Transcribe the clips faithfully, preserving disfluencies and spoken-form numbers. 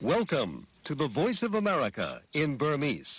Welcome to the Voice of America in Burmese.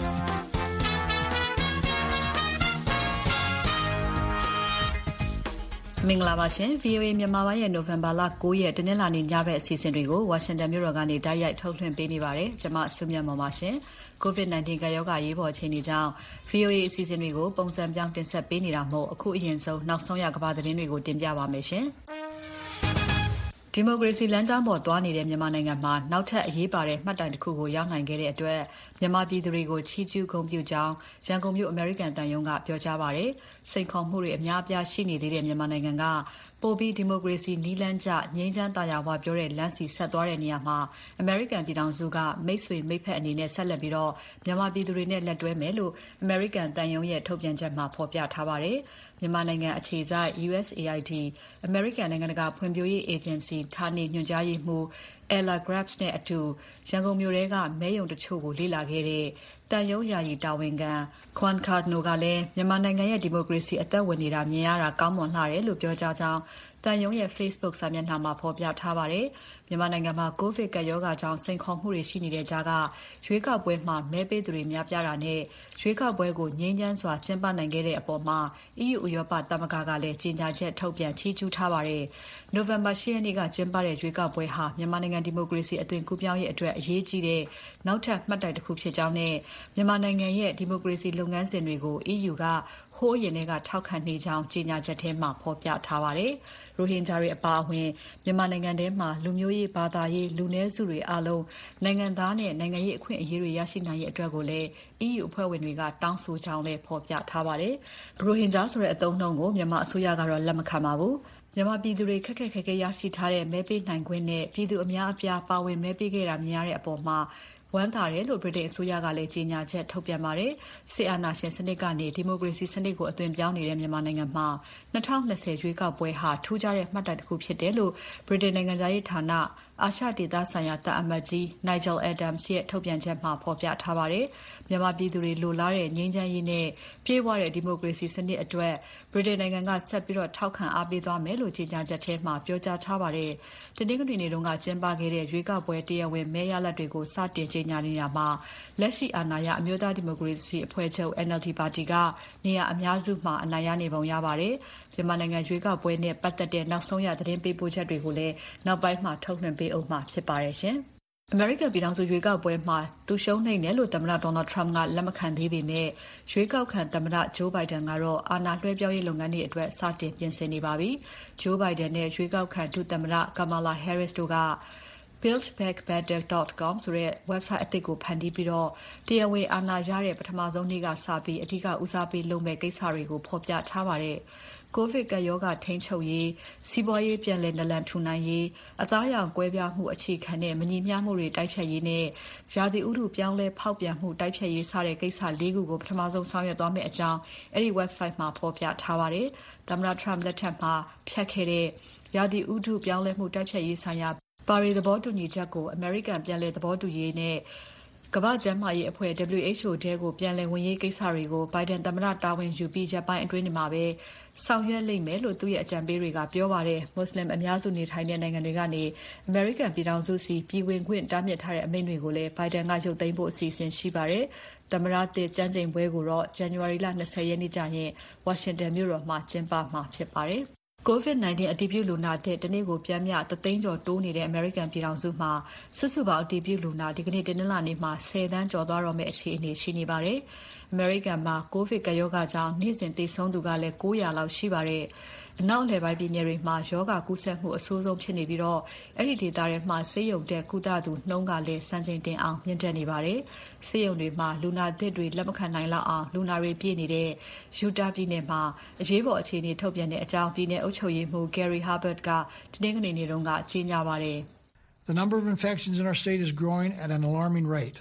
မင်္ဂလာပါရှင် ဗွီအိုအေ မြန်မာပိုင်းရဲ့ နိုဝင်ဘာလ ၉ ရက်တနင်္လာနေ့ညဘက်အစီအစဉ်တွေကိုဝါရှင်တန်မြို့တော်ကနေတိုက်ရိုက်ထုတ်လွှင့်ပေးနေပါတယ်။ကျွန်မစုမြတ်မော်ပါရှင်။ ကိုဗစ် ၁၉ ကပ်ရောဂါရေးပေါ်အခြေအနေကြောင့် ဗွီအိုအေ အစီအစဉ်တွေကိုပုံစံပြောင်းတင်ဆက်ပေးနေတာမို့အခုအရင်ဆုံးနောက်ဆုံးရကမ္ဘာသတင်းတွေကိုတင်ပြပါမယ်ရှင်။ ဒီမိုကရေစီလမ်းကြောင်းပေါ်သွားနေတဲ့မြန်မာနိုင်ငံမှာနောက်ထပ်အရေးပါတဲ့မှတ်တိုင်တစ်ခုကိုရောက်နိုင်ခဲ့တဲ့အတွက်မြန်မာပြည်သူတွေကိုချီးကျူးဂုဏ်ပြုကြောင်းရန်ကုန်မြို့အမေရိကန်တန်ယုံကပြောကြားပါတယ်။စိန်ခေါ်မှုတွေအများအပြားရှိနေသေးတဲ့မြန်မာနိုင်ငံကပိုပြီးဒီမိုကရေစီနည်းလမ်းကျငြိမ်းချမ်းသာယာဝပြောတဲ့လမ်းစီဆက်သွားတဲ့နေရာမှာအမေရိကန်ပြည်ထောင်စုကမိတ်ဆွေမိတ်ဖက်အနေနဲ့ဆက်လက်ပြီးတော့မြန်မာပြည်သူတွေနဲ့လက်တွဲမယ်လို့အမေရိကန်တန်ယုံရဲ့ထုတ်ပြန်ချက်မှာဖော်ပြထားပါတယ်။မြန်မာနိုင်ငံအခြေစိုက် U S A I D အမေရိကန်နိုင်ငံတကာဖွံ့ဖြိုးရေးအေဂျင်စီဌာနေညွှန်ကြားရေးမှူး Ella Grabs နဲ့အတူရန်ကုန်မြို့ထဲကမဲရုံတချို့ကိုလေ့လာခဲ့တဲ့တန်ယုံယာယီတာဝန်ခံ Kwan Cardno ကလည်းမြန်မာနိုင်ငံရဲ့ဒီမိုကရေစီအသက်ဝင်နေတာမြင်ရတာကောင်းမွန်လှတယ်လို့ပြောကြားကြောင်းတန်ယုံရဲ့ Facebook စာမျက်နှာမှာဖော်ပြထားပါတယ်။မြန်မာနိုင်ငံမှာကိုဗစ်ကပ်ရောဂါကြောင့်စိန်ခေါ်မှုတွေရှိနေတဲ့ကြားကရွေးကောက်ပွဲမှာမဲပေးသူတွေများပြားတာနဲ့ရွေးကောက်ပွဲကိုငြိမ်းချမ်းစွာကျင်းပနိုင်ခဲ့တဲ့အပေါ်မှာ E U ဥရောပသမဂ္ဂကလည်းကြေညာချက်ထုတ်ပြန်ချီးကျူးထားပါတယ်။ နိုဝင်ဘာ ၈ ရက်နေ့ကကျင်းပတဲ့ရွေးကောက်ပွဲဟာမြန်မာနိုင်ငံဒီမိုကရေစီအသွင်ကူးပြောင်းရေးအတွက်အရေးကြီးတဲ့နောက်ထပ်မှတ်တိုင်တစ်ခုဖြစ်ကြောင်းနဲ့မြန်မာနိုင်ငံရဲ့ဒီမိုကရေစီလုပ်ငန်းစဉ်တွေကို E U ကဟိုးအရင်ကထောက်ခံနေကြောင်းကြေညာချက်ထဲမှာဖော်ပြထားပါတယ်။ရိုဟင်ဂျာတွေအပါအဝင်မြန်မာနိုင်ငံထဲမှာလူမျိုးရေးဘာသာရေးလူနည်းစုတွေအလုံးနိုင်ငံသားနဲ့နိုင်ငံရေးအခွင့်အရေးတွေရရှိနိုင်ရေးအတွက်ကိုလည်း E U အဖွဲ့ဝင်တွေကတောင်းဆိုကြောင်းလည်းဖော်ပြထားပါတယ်။ရိုဟင်ဂျာဆိုတဲ့အသုံးအနှုန်းကိုမြန်မာအစိုးရကတော့လက်မခံပါဘူး။မြန်မာပြည်သူတွေခက်ခက်ခဲခဲရရှိထားတဲ့မဲပေးနိုင်ခွင့်နဲ့ပြည်သူအများအပြားပါဝင်မဲပေးခဲ့တာမြင်ရတဲ့အပေါ်မှာဝမ်းသာတယ်လို့ဗြိတိန်အစိုးရကလည်းကြေညာချက်ထုတ်ပြန်ပါတယ်။စစ်အာဏာရှင်စနစ်ကနေဒီမိုကရေစီစနစ်ကိုအသွင်ပြောင်းနေတဲ့မြန်မာနိုင်ငံမှာ၂၀၂၀ရွေးကောက်ပွဲဟာထူးခြားတဲ့မှတ်တိုင်တစ်ခုဖြစ်တယ်လို့ဗြိတိန်နိုင်ငံသားရေးဌာနအာရှဒေသဆိုင်ရာတာအမတ်ကြီး Nigel Adams ရဲ့ထုတ်ပြန်ချက်မှာဖော်ပြထားပါတယ်။မြန်မာပြည်သူတွေလိုလားတဲ့ငြိမ်းချမ်းရေးနဲ့ပြေဝတဲ့ဒီမိုကရေစီစနစ်အတွက်ဗြိတိန်နိုင်ငံကဆက်ပြီးတော့ထောက်ခံအားပေးသွားမယ်လို့ကြေညာချက်ထဲမှာပြောကြားထားပါတယ်။တနင်္ဂနွေနေ့တုန်းကကျင်းပခဲ့တဲ့ရွေးကောက်ပွဲတရားဝင်မဲရလဒ်တွေကိုစတင်ကြေညာနေတာမှာလက်ရှိအာဏာရအမျိုးသားဒီမိုကရေစီအဖွဲ့ချုပ် N L D ပါတီကနေရာအများစုမှာအနိုင်ရနေပုံရပါတယ်။မြန်မာနိုင်ငံရွေးကောက်ပွဲနဲ့ပတ်သက်တဲ့နောက်ဆုံးရသတင်းပေးပို့ချက်တွေကိုလည်းနောက်ပိုင်းမှာထုတ်လွှင့်ပေးအောင်မှာဖြစ်ပါတယ်ရှင်။ အမေရိကန်ပြည်ထောင်စုရွေးကောက်ပွဲမှာသူရှုံးနိုင်တယ်လို့သမ္မတ Donald Trump ကလက်မခံသေးပေမဲ့ရွေးကောက်ခံသမ္မတ Joe Biden ကတော့အာဏာလွှဲပြောင်းရေးလုပ်ငန်းတွေအတွက်စတင်ပြင်ဆင်နေပါပြီ။ Joe Biden နဲ့ရွေးကောက်ခံဒုသမ္မတ Kamala Harris တို့ကbuild back better dot com ဆိုတဲ့ website အသစ်ကိုဖန်တီးပြီးတော့တရားဝင်အာဏာရတဲ့ပထမဆုံးနေ့ကစပြီးအဓိကဦးစားပေးလုပ်မဲ့ကိစ္စတွေကိုဖော်ပြထားပါတယ်။ ကိုဗစ်ကပ်ရောဂါထိန်းချုပ်ရေးစီးပွားရေးပြန်လည်နလန်ထူနိုင်ရေးအသားရောင်ကွဲပြားမှုအခြေခံတဲ့မညီမျှမှုတွေတိုက်ဖျက်ရေးနဲ့ရာသီဥတုပြောင်းလဲဖောက်ပြန်မှုတိုက်ဖျက်ရေးစတဲ့ကိစ္စ၄ခုကိုပထမဆုံးဆောင်ရွက်သွားမယ့်အကြောင်းအဲ့ဒီ website မှာဖော်ပြထားပါတယ်။သမ္မတ Trump လက်ထက်မှာဖြတ်ခဲ့တဲ့ရာသီဥတုပြောင်းလဲမှုတိုက်ဖျက်ရေးဆိုင်ရာပါရီသဘောတူညီချက်ကိုအမေရိကန်ပြန်လည်သဘောတူရေးနဲ့ကမ္ဘာ့ကျန်းမာရေးအဖွဲ့ W H O တဲကိုပြန်လည်ဝင်ရေးကိစ္စတွေကို Biden သမ္မတတာဝန်ယူပြီးရက်ပိုင်းအတွင်းမှာပဲဆောင်ရွက်လိမ့်မယ်လို့သူ့ရဲ့အကြံပေးတွေကပြောပါတယ်။ မွတ်စလင်အများစုနေထိုင်တဲ့နိုင်ငံတွေကနေအမေရိကန်ပြည်ထောင်စုစီပြည်ဝင်ခွင့်တားမြစ်ထားတဲ့အမိန့်တွေကိုလည်း Biden ကရုပ်သိမ်းဖို့အစီအစဉ်ရှိပါတယ်။သမ္မတသစ်ကျမ်းကျိန်ပွဲကိုတော့ ဇန်နဝါရီလ၂၀ရက်နေ့ကျရင်ဝါရှင်တန်မြို့တော်မှာကျင်းပမှာဖြစ်ပါတယ်။ ကိုဗစ် ၁၉ အတည်ပြုလူနာသစ်တနေ့ကိုပြန်မျှတစ်သိန်းကျော်တိုးနေတဲ့အမေရိကန်ပြည်ထောင်စုမှာစုစုပေါင်းအတည်ပြုလူနာဒီကနေ့တနင်္လာနေ့မှာဆယ်သန်းကျော်သွားတော့မယ့်အခြေအနေရှိနေပါတယ်။ အမေရိကန်မှာကိုဗစ်ကပ်ရောဂါကြောင့်နေ့စဉ်သေဆုံးသူကလည်း၉၀၀လောက်ရှိပါတယ်။အနောက်အလယ်ပိုင်းပြည်နယ်တွေမှာရောဂါကူးစက်မှုအဆိုးဆုံးဖြစ်နေပြီးတော့အဲ့ဒီဒေသတွေမှာဆေးရုံတက်ကုသသူနှုန်းကလည်းစံချိန်တင်အောင်မြင့်တက်နေပါတယ်။ဆေးရုံတွေမှာလူနာသစ်တွေလက်မခံနိုင်လောက်အောင်လူနာတွေပြည့်နေတဲ့ Utah ပြည်နယ်မှာအရေးပေါ်အခြေအနေထုတ်ပြန်တဲ့အကြောင်းပြည်နယ်အုပ်ချုပ်ရေးမှူး Gary Hubbard ကတနင်္ဂနွေနေ့တုန်းကကြေညာပါတယ်။ The number of infections in our state is growing at an alarming rate.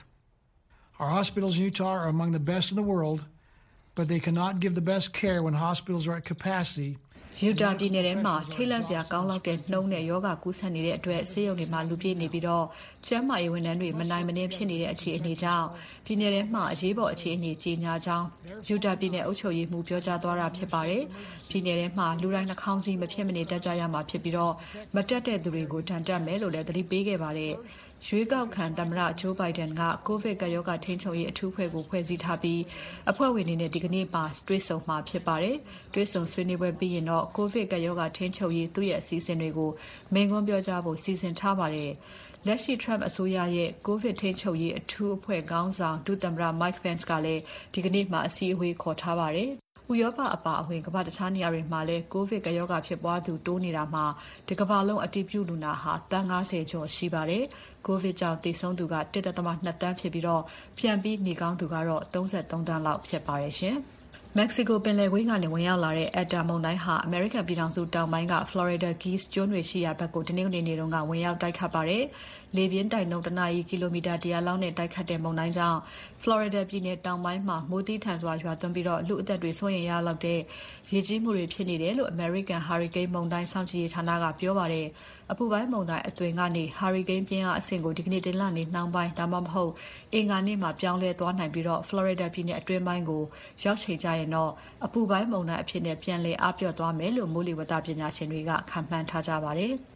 Our hospitals in Utah are among the best in the world, but they cannot give the best care when hospitals are at capacity Utah ပြည်နယ်ထဲမှာထိတ်လန့်စရာကောင်းလောက်တဲ့နှုံးနဲ့ယောဂကူးစက်နေတဲ့အတွက်ဆေးရုံတွေမှာလူပြည့်နေပြီးတော့ကျန်းမာရေးဝန်ထမ်းတွေမနိုင်မနှင်းဖြစ်နေတဲ့အခြေအနေကြောင့်ပြည်နယ်ထဲမှာအရေးပေါ်အခြေအနေကြီးညာကြောင်း Utah ပြည်နယ်အုပ်ချုပ်ရေးမှူးပြောကြားသွားတာဖြစ်ပါတယ်။ပြည်နယ်ထဲမှာလူတိုင်းနှာခေါင်းစည်းမဖြစ်မနေတက်ကြရမှာဖြစ်ပြီးတော့မတက်တဲ့သူတွေကိုတန်တက်မယ်လို့လည်းသတိပေးခဲ့ပါတယ်။ရွေးကောက်ခံသမ္မတ Joe Biden က ကိုဗစ်ကပ်ရောဂါထိန်းချုပ်ရေးအထူးအဖွဲ့ကိုဖွဲ့စည်းထားပြီးအဖွဲ့ဝင်တွေနဲ့ဒီကနေ့ပါတွေ့ဆုံမှာဖြစ်ပါတယ်။တွေ့ဆုံဆွေးနွေးပွဲပြီးရင်တော့ကိုဗစ်ကပ်ရောဂါထိန်းချုပ်ရေးသူ့ရဲ့အစီအစဉ်တွေကိုမိန့်ခွန်းပြောကြားဖို့စီစဉ်ထားပါတယ်။လက်ရှိ Trump အစိုးရရဲ့ကိုဗစ်ထိန်းချုပ်ရေးအထူးအဖွဲ့ခေါင်းဆောင်ဒုသမ္မတ Mike Pence ကလည်းဒီကနေ့မှအစည်းအဝေးခေါ်ထားပါတယ်။ဥရောပအပါအဝင်ကမ္ဘာတခြားနေရာတွေမှာလည်းကိုဗစ်ကပ်ရောဂါဖြစ်ပွားသူတိုးနေတာမှာဒီကမ္ဘာလုံးအတည်ပြုလူနာဟာသန်း၅၀ကျော်ရှိပါတယ်။ကိုဗစ်ကြောင့်သေဆုံးသူက ၁.၂ သန်းဖြစ်ပြီးတော့ပြန်ပြီးနေကောင်းသူကတော့၃၃သန်းလောက်ဖြစ်ပါတယ်ရှင်။မက္ကဆီကိုပင်လယ်ကွေ့ကနေဝင်ရောက်လာတဲ့ Eta မုန်တိုင်းဟာအမေရိကန်ပြည်ထောင်စုတောင်ပိုင်းက Florida Keys ကျွန်းတွေရှိရာဘက်ကိုတနင်္ဂနွေနေ့တုန်းကဝင်ရောက်တိုက်ခတ်ပါတယ်။လေပြင်းတိုက်နှုန်းတနာရီကီလိုမီတာတရာလောက်နဲ့တိုက်ခတ်တဲ့မုန်တိုင်းကြောင့် Florida ပြည်နယ်တောင်ပိုင်းမှာမိုးသီးထန်စွာရွာသွန်းပြီးတော့လူအသက်တွေစိုးရိမ်ရလောက်တဲ့ရေကြီးမှုတွေဖြစ်နေတယ်လို့ American Hurricane မုန်တိုင်းစောင့်ကြည့်ရေးဌာနကပြောပါတယ်။အပူပိုင်းမုန်တိုင်းအသွင်ကနေ Hurricane ပြင်းအားအဆင့်ကိုဒီကနေ့တင်လနေ့နှောင်းပိုင်းဒါမှမဟုတ်အင်္ဂါနေ့မှာပြောင်းလဲသွားနိုင်ပြီးတော့ Florida ပြည်နယ်အတွင်းပိုင်းကိုရောက်ချိန်ကျရင်တော့အပူပိုင်းမုန်တိုင်းအဖြစ်နဲ့ပြန်လည်အားပြော့သွားမယ်လို့မိုးလေဝသပညာရှင်တွေကခန့်မှန်းထားကြပါတယ်။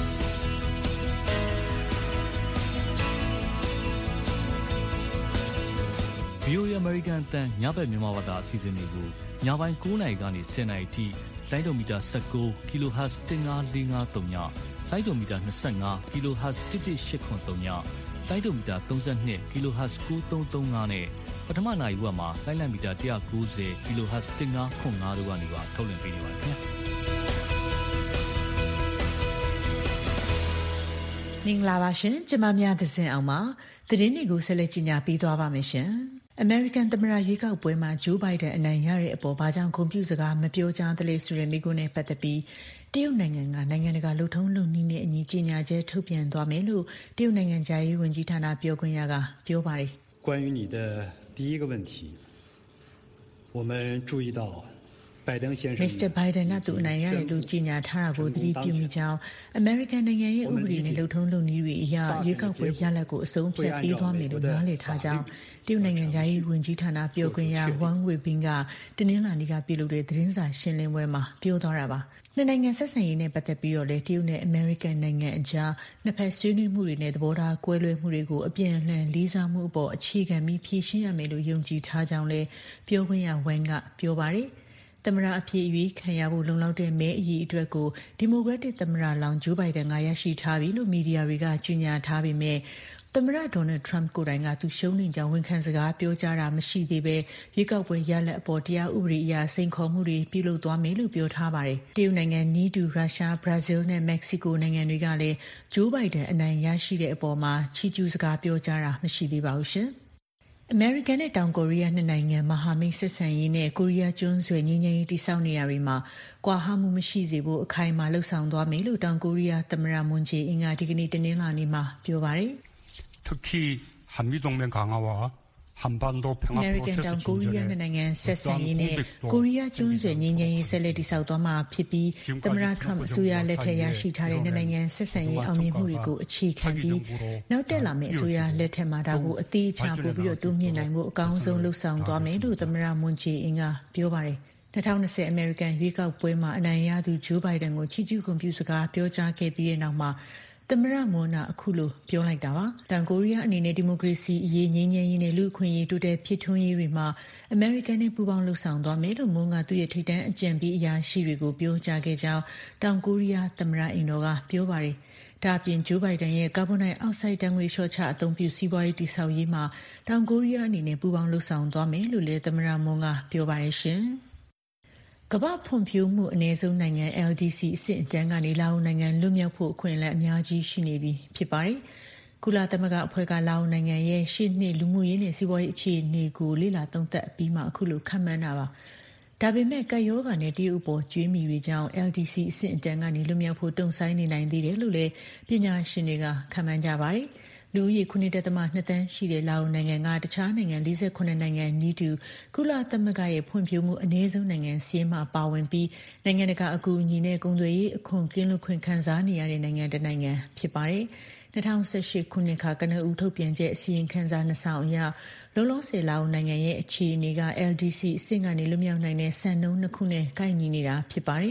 ဗီအိုအေ American တန်ညဘက်မြန်မာဘာသာအစီအစဉ်တွေကိုညပိုင်း၉နာရီကနေ၁၀နာရီထိလိုင်းဒိုမီတာ၁၉ kilohertz ၁၅၄၅၃ညလိုင်းဒိုမီတာ၂၅ kilohertz ၁၁၈၇၃ညလိုင်းဒိုမီတာ၃၂ kilohertz ၉၃၃၅နဲ့ပထမနာရီဝက်မှာလိုင်းလံမီတာ၁၉၀ kilohertz ၁၅၇၅တို့ကနေပါထုတ်လွှင့်ပေးနေပါတယ်ခင်ဗျာမင်္ဂလာပါရှင်ကျမများသဇင်အောင်ပါသတင်းတွေကိုဆက်လက်ကြီးညာပေးသွားပါမယ်ရှင်အမေရိကန်သမ္မတရွေးကောက်ပွဲမှာဂျိုးဘိုင်ဒန်အနိုင်ရတဲ့အပေါ်ဘာကြောင့်ဂုဏ်ပြုစကားမပြောကြားသလဲဆိုတဲ့မိကုနဲ့ပတ်သက်ပြီးတရုတ်နိုင်ငံကနိုင်ငံတကာလှုပ်ထုံးလုံနည်းနဲ့အညီကြီးညာချက်ထုတ်ပြန်သွားမယ်လို့တရုတ်နိုင်ငံကြားရေးဝန်ကြီးဌာနပြောခွင့်ရကပြောပါတယ်关于你的第一个问题我们注意到မစ္စတာဘိုင်ဒန်ကသူအနိုင်ရတယ်လို့ကြေညာထားတာကိုသတိပြုမိကြောင်းအမေရိကန်နိုင်ငံရဲ့ဥပဒေနဲ့လုပ်ထုံးလုပ်နည်းတွေအရရွေးကောက်ပွဲရလဒ်ကိုအဆုံးဖြတ်ပေးသွားမယ်လို့နားလည်ထားကြောင်းတရုတ်နိုင်ငံသားရေးဝန်ကြီးဌာနပြောခွင့်ရဝမ်ဝေဘင်းကတနင်္လာနေ့ကပြုလုပ်တဲ့သတင်းစာရှင်းလင်းပွဲမှာပြောသွားတာပါနှစ်နိုင်ငံဆက်ဆံရေးနဲ့ပတ်သက်ပြီးတော့လေတရုတ်နဲ့အမေရိကန်နိုင်ငံအကြားနှစ်ဖက်ဆွေးနွေးမှုတွေနဲ့သဘောထားကွဲလွဲမှုတွေကိုအပြန်အလှန်လေးစားမှုအပေါ်အခြေခံပြီးဖြေရှင်းရမယ်လို့ယုံကြည်ထားကြောင်းလည်းပြောခွင့်ရဝမ်ကပြောပါတယ်သမ္မတအဖြစ်အရွေးခံရဖို့လုံလောက်တဲ့မဲအရေးအတွက်ကိုဒီမိုကရက်တစ်သမ္မတလောင်ဂျိုးဘိုင်ဒန်ကရရှိထားပြီလို့မီဒီယာတွေကကြေညာထားပေမဲ့သမ္မတဒေါ်နယ်ထရမ့်ကိုယ်တိုင်ကသူရှုံးနေကြောင်းဝန်ခံစကားပြောကြားတာမရှိသေးပဲရွေးကောက်ပွဲရလဒ်အပေါ်တရားဥပဒေအရစိန်ခေါ်မှုတွေပြုလုပ်သွားမယ်လို့ပြောထားပါတယ်တရုတ်နိုင်ငံနီးတူရုရှားဘရာဇီးနဲ့မက္ကဆီကိုနိုင်ငံတွေကလည်းဂျိုးဘိုင်ဒန်အနိုင်ရရှိတဲ့အပေါ်မှာချီးကျူးစကားပြောကြားတာမရှိသေးပါဘူးရှင်အမေရိကန်နဲ့တောင်ကိုရီးယားနှစ်နိုင်ငံမဟာမိတ်ဆက်ဆံရေးနဲ့ကိုရီးယားကျွန်းဆွယ်ငြိမ်းချမ်းရေးတည်ဆောက်နေရာတွေမှာကွာဟမှုမရှိစေဖို့အခိုင်အမာလှုံ့ဆော်သွားမယ်လို့တောင်ကိုရီးယားသမ္မတမွန်ဂျေအင်ကဒီကနေ့တနင်္လာနေ့မှာပြောပါတယ် 특히한미동맹강화와한반도평화프로세스 တောင်ကိုရီးယားနိုင်ငံဆက်ဆံရေးနဲ့ကိုရီးယားကျွန်းဆွယ်ငြိမ်းချမ်းရေးဆက်လက်တည်ဆောက်သွားမှာဖြစ်ပြီးသမ္မတထရမ့်အစိုးရလက်ထက်ရရှိထားတဲ့နိုင်ငံဆက်ဆံရေးအောင်မြင်မှုတွေကိုအခြေခံပြီးနောက်တက်လာမယ့်အစိုးရလက်ထက်မှာဒါကိုအသေးချာပို့ပြီးတော့တိုးမြင့်နိုင်ဖို့အကောင်းဆုံးလှုံ့ဆော်သွားမယ်လို့သမ္မတမွန်ဂျေအင်ကပြောပါတယ်၂၀၂၀အမေရိကန်ရွေးကောက်ပွဲမှာအနိုင်ရသူဂျိုးဘိုင်ဒန်ကိုချီးကျူးဂုဏ်ပြုစကားပြောကြားခဲ့ပြီးတဲ့နောက်မှာသမ္မတမွန်နာအခုလိုပြောလိုက်တာပါတောင်ကိုရီးယားအနေနဲ့ဒီမိုကရေစီအရေးငြိမ်းချမ်းရေးနဲ့လူ့အခွင့်အရေးတိုးတက်ဖြစ်ထွန်းရေးတွေမှာအမေရိကန်နဲ့ပူးပေါင်းလှုပ်ဆောင်သွားမယ်လို့မွန်ကသူ့ရဲ့ထိပ်တန်းအကြံပေးအရာရှိတွေကိုပြောကြားခဲ့ကြောင်းတောင်ကိုရီးယားသမ္မတအိမ်တော်ကပြောပါတယ်ဒါအပြင်ဂျိုးဘိုင်ဒန်ရဲ့ကာဗွန်ဒိုင်အောက်ဆိုက်ဓာတ်ငွေ့လျှော့ချအသုံးပြုစီးပွားရေးတည်ဆောက်ရေးမှာတောင်ကိုရီးယားအနေနဲ့ပူးပေါင်းလှုပ်ဆောင်သွားမယ်လို့လည်းသမ္မတမွန်ကပြောပါတယ်ရှင်ကမ္ဘာဖွံ့ဖြိုးမှုအနည်းဆုံးနိုင်ငံ L D C အဆင့်အတန်းကနေလာအိုနိုင်ငံလွတ်မြောက်ဖို့အခွင့်အလမ်းအများကြီးရှိနေပြီဖြစ်ပါတယ်။ကုလသမဂ္ဂအဖွဲ့ကလာအိုနိုင်ငံရဲ့ရှေ့နှစ်လူမှုရေးနဲ့စီးပွားရေးအခြေအနေကိုလေ့လာသုံးသပ်ပြီးမှအခုလိုခန့်မှန်းတာပါ။ဒါပေမဲ့ကပ်ရောဂါနဲ့တရုတ်အပေါ်ကျွေးမီတွေကြောင့် L D C အဆင့်အတန်းကနေလွတ်မြောက်ဖို့တုံ့ဆိုင်းနေနိုင်သေးတယ်လို့လည်းပညာရှင်တွေကခန့်မှန်းကြပါတယ်။လူဦးရေခုနှစ်ဒသမနှစ်သန်းရှိတဲ့လာအိုနိုင်ငံကတခြားနိုင်ငံ၄၉နိုင်ငံနီးတူကုလသမဂ္ဂရဲ့ဖွံ့ဖြိုးမှုအနည်းဆုံးနိုင်ငံစီးမှာပါဝင်ပြီးနိုင်ငံတကာအကူအညီနဲ့ကုန်သွယ်ရေးအခွန်ကင်းလွတ်ခွင့်ခံစားနေရတဲ့နိုင်ငံတစ်နိုင်ငံဖြစ်ပါတယ်။၂၀၁၈ခုနှစ်ခါကနဦးထုတ်ပြန်ချက်အစီရင်ခံစာနှစ်စောင်အရလောလောဆယ်လာအိုနိုင်ငံရဲ့အခြေအနေက L D C အဆင့်ကနေလွတ်မြောက်နိုင်တဲ့စံနှုန်းနှစ်ခုနဲ့ကိုက်ညီနေတာဖြစ်ပါတယ်။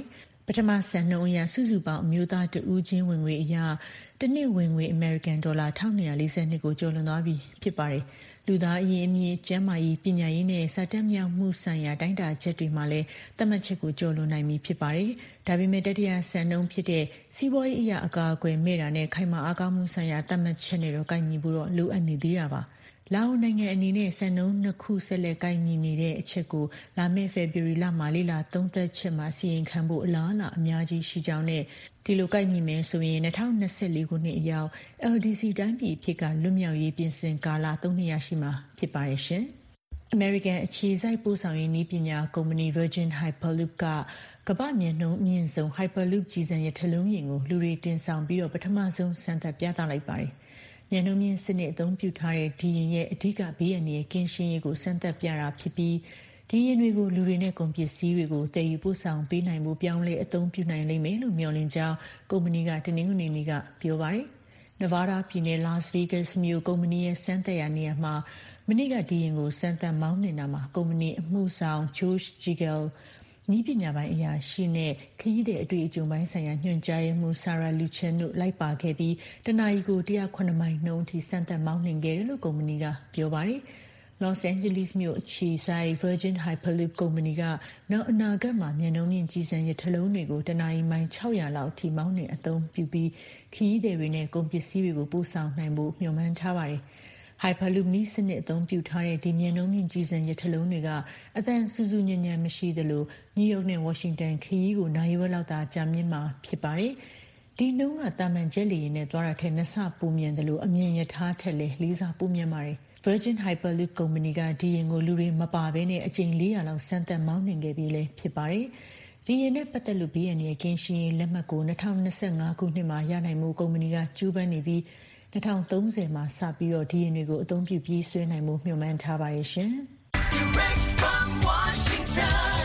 ပထမစံနှုန်းအရစုစုပေါင်းအမျိုးသားတဦးချင်းဝင်ငွေအရတနှစ်ဝင်ငွေအမေရိကန်ဒေါ်လာတစ်ထောင်နှစ်ရာလေးสิบနှစ်ကိုကျော်လွန်သွားပြီဖြစ်ပါတယ်လူသားအရင်အမြင့်ကျန်းမာရေးပညာရေးနဲ့စာတတ်မြောက်မှုဆိုင်ရာတိုင်းတာချက်တွေမှာလည်းသတ်မှတ်ချက်ကိုကျော်လွန်နိုင်ပြီဖြစ်ပါတယ်ဒါပေမဲ့တတိယစံနှုန်းဖြစ်တဲ့စီးပွားရေးအရာအကာအကွယ်မဲ့တာနဲ့ခိုင်မာအားကောင်းမှုဆိုင်ရာသတ်မှတ်ချက်နဲ့တော့ကိုက်ညီဖို့တော့လိုအပ်နေသေးတာပါလာအိုနိုင်ငံအနေနဲ့စံနှုန်းနှစ်ခုဆက်လက်ကိုက်ညီနေတဲ့အချက်ကိုလာမယ့်ဖေဖော်ဝါရီလမှာလေ့လာသုံးသပ်ချက်မှာစီရင်ခံဖို့အလားအလာအများကြီးရှိကြောင်းနဲ့ဒီလိုကိုက်ညီမယ်ဆိုရင်၂၀၂၄ခုနှစ်အရောက် แอล ဒီ စီ တိုင်းပြည်အဖြစ်ကလွတ်မြောက်ရေးပြင်ဆင်ကာလသုံးနှစ်ရရှိမှာဖြစ်ပါတယ်ရှင်။ American အခြေစိုက်ပို့ဆောင်ရေးနည်းပညာကုမ္ပဏီ Virgin Hyperloop ကကမ္ဘာမျက်နှာအမြင့်ဆုံး Hyperloop ကြီးစံရထလုံးယာဉ်ကိုလူတွေတင်ဆောင်ပြီးတော့ပထမဆုံးစမ်းသပ်ပြသလိုက်ပါတယ်။မျက်နှာမြင့်စနစ်အသုံးပြုထားတဲ့ဒီယာဉ်ရဲ့အဓိကဘေးအန္တရာယ်ကင်းရှင်းရေးကိုစမ်းသပ်ပြတာဖြစ်ပြီးဒီယာဉ်တွေကိုလူတွေနဲ့ကုန်ပစ္စည်းတွေကိုတည်ယူပို့ဆောင်ပေးနိုင်ဖို့ပြောင်းလဲအသုံးပြုနိုင်လိမ့်မယ်လို့မျှော်လင့်ကြောင်းကုမ္ပဏီကတနင်္ဂနွေနေ့ကပြောပါတယ်။ Nevada ပြည်နယ် Las Vegas မြို့ကုမ္ပဏီရဲ့စမ်းသပ်ရာနေရာမှာမနေ့ကဒီယာဉ်ကိုစမ်းသပ်မောင်းနှင်တာမှာကုမ္ပဏီအမှုဆောင် Josh Gigel နည်းပညာပိုင်းအရာရှိနဲ့ခရီးသည်အတွေ့အကြုံပိုင်းဆိုင်ရာညွှန်ကြားရေးမှူး Sarah Luchan တို့လိုက်ပါခဲ့ပြီးတနာရီကိုတစ်ရာခုနှစ်မိုင်နှုန်းအထိစမ်းသပ်မောင်းနှင်ခဲ့တယ်လို့ကုမ္ပဏီကပြောပါတယ်။ Los Angeles မြို့အခြေစိုက် Virgin Hyperloop ကုမ္ပဏီကနောက်အနာဂတ်မှာမြန်နှုန်းမြင့်ကြီးစံရထလုံးတွေကိုတနာရီမိုင်၆၀၀လောက်အထိမောင်းနှင်အသုံးပြုပြီးခရီးသည်တွေနဲ့ကုန်ပစ္စည်းတွေကိုပို့ဆောင်နိုင်ဖို့မျှော်မှန်းထားပါတယ်။ Hyperloop နည်းစနစ်အသုံးပြုထားတဲ့ဒီမြန်နှုန်းမြင့်ကြီးစံရထလုံးတွေကအသံစူးစူးညံ့ညံ့မရှိသလိုနယူးယောက်နဲ့ဝါရှင်တန်ခရီးကိုနာရီဝက်လောက်သာကြာမြင့်မှာဖြစ်ပါတယ်။ဒီနှုန်းကတာမန်ဂျက်လီရင်နဲ့သွားတာထက်နှစ်ဆပိုမြန်တယ်လို့အမြင်ရထားထက်လည်းလေးစားပိုမြန်ပါတယ်။ Virgin Hyperloop ကုမ္ပဏီကဒီယာဉ်ကိုလူတွေမပါဘဲနဲ့အကြိမ်လေးရာလောက်စမ်းသပ်မောင်းနှင်ခဲ့ပြီးလည်းဖြစ်ပါတယ်။ဒီယာဉ်နဲ့ပတ်သက်လို့ဘေးအန္တရာယ်ကင်းရှင်းရေးလက်မှတ်ကို၂၀၂၅ခုနှစ်မှာရနိုင်မှုကုမ္ပဏီကကျူးပန်းနေပြီး၂၀၃၀မှာစပြီးတော့ဒီယာဉ်တွေကိုအသုံးပြုပြီးဆွဲနိုင်မှုမျှော်မှန်းထားပါတယ်ရှင်။ Direct from Washington,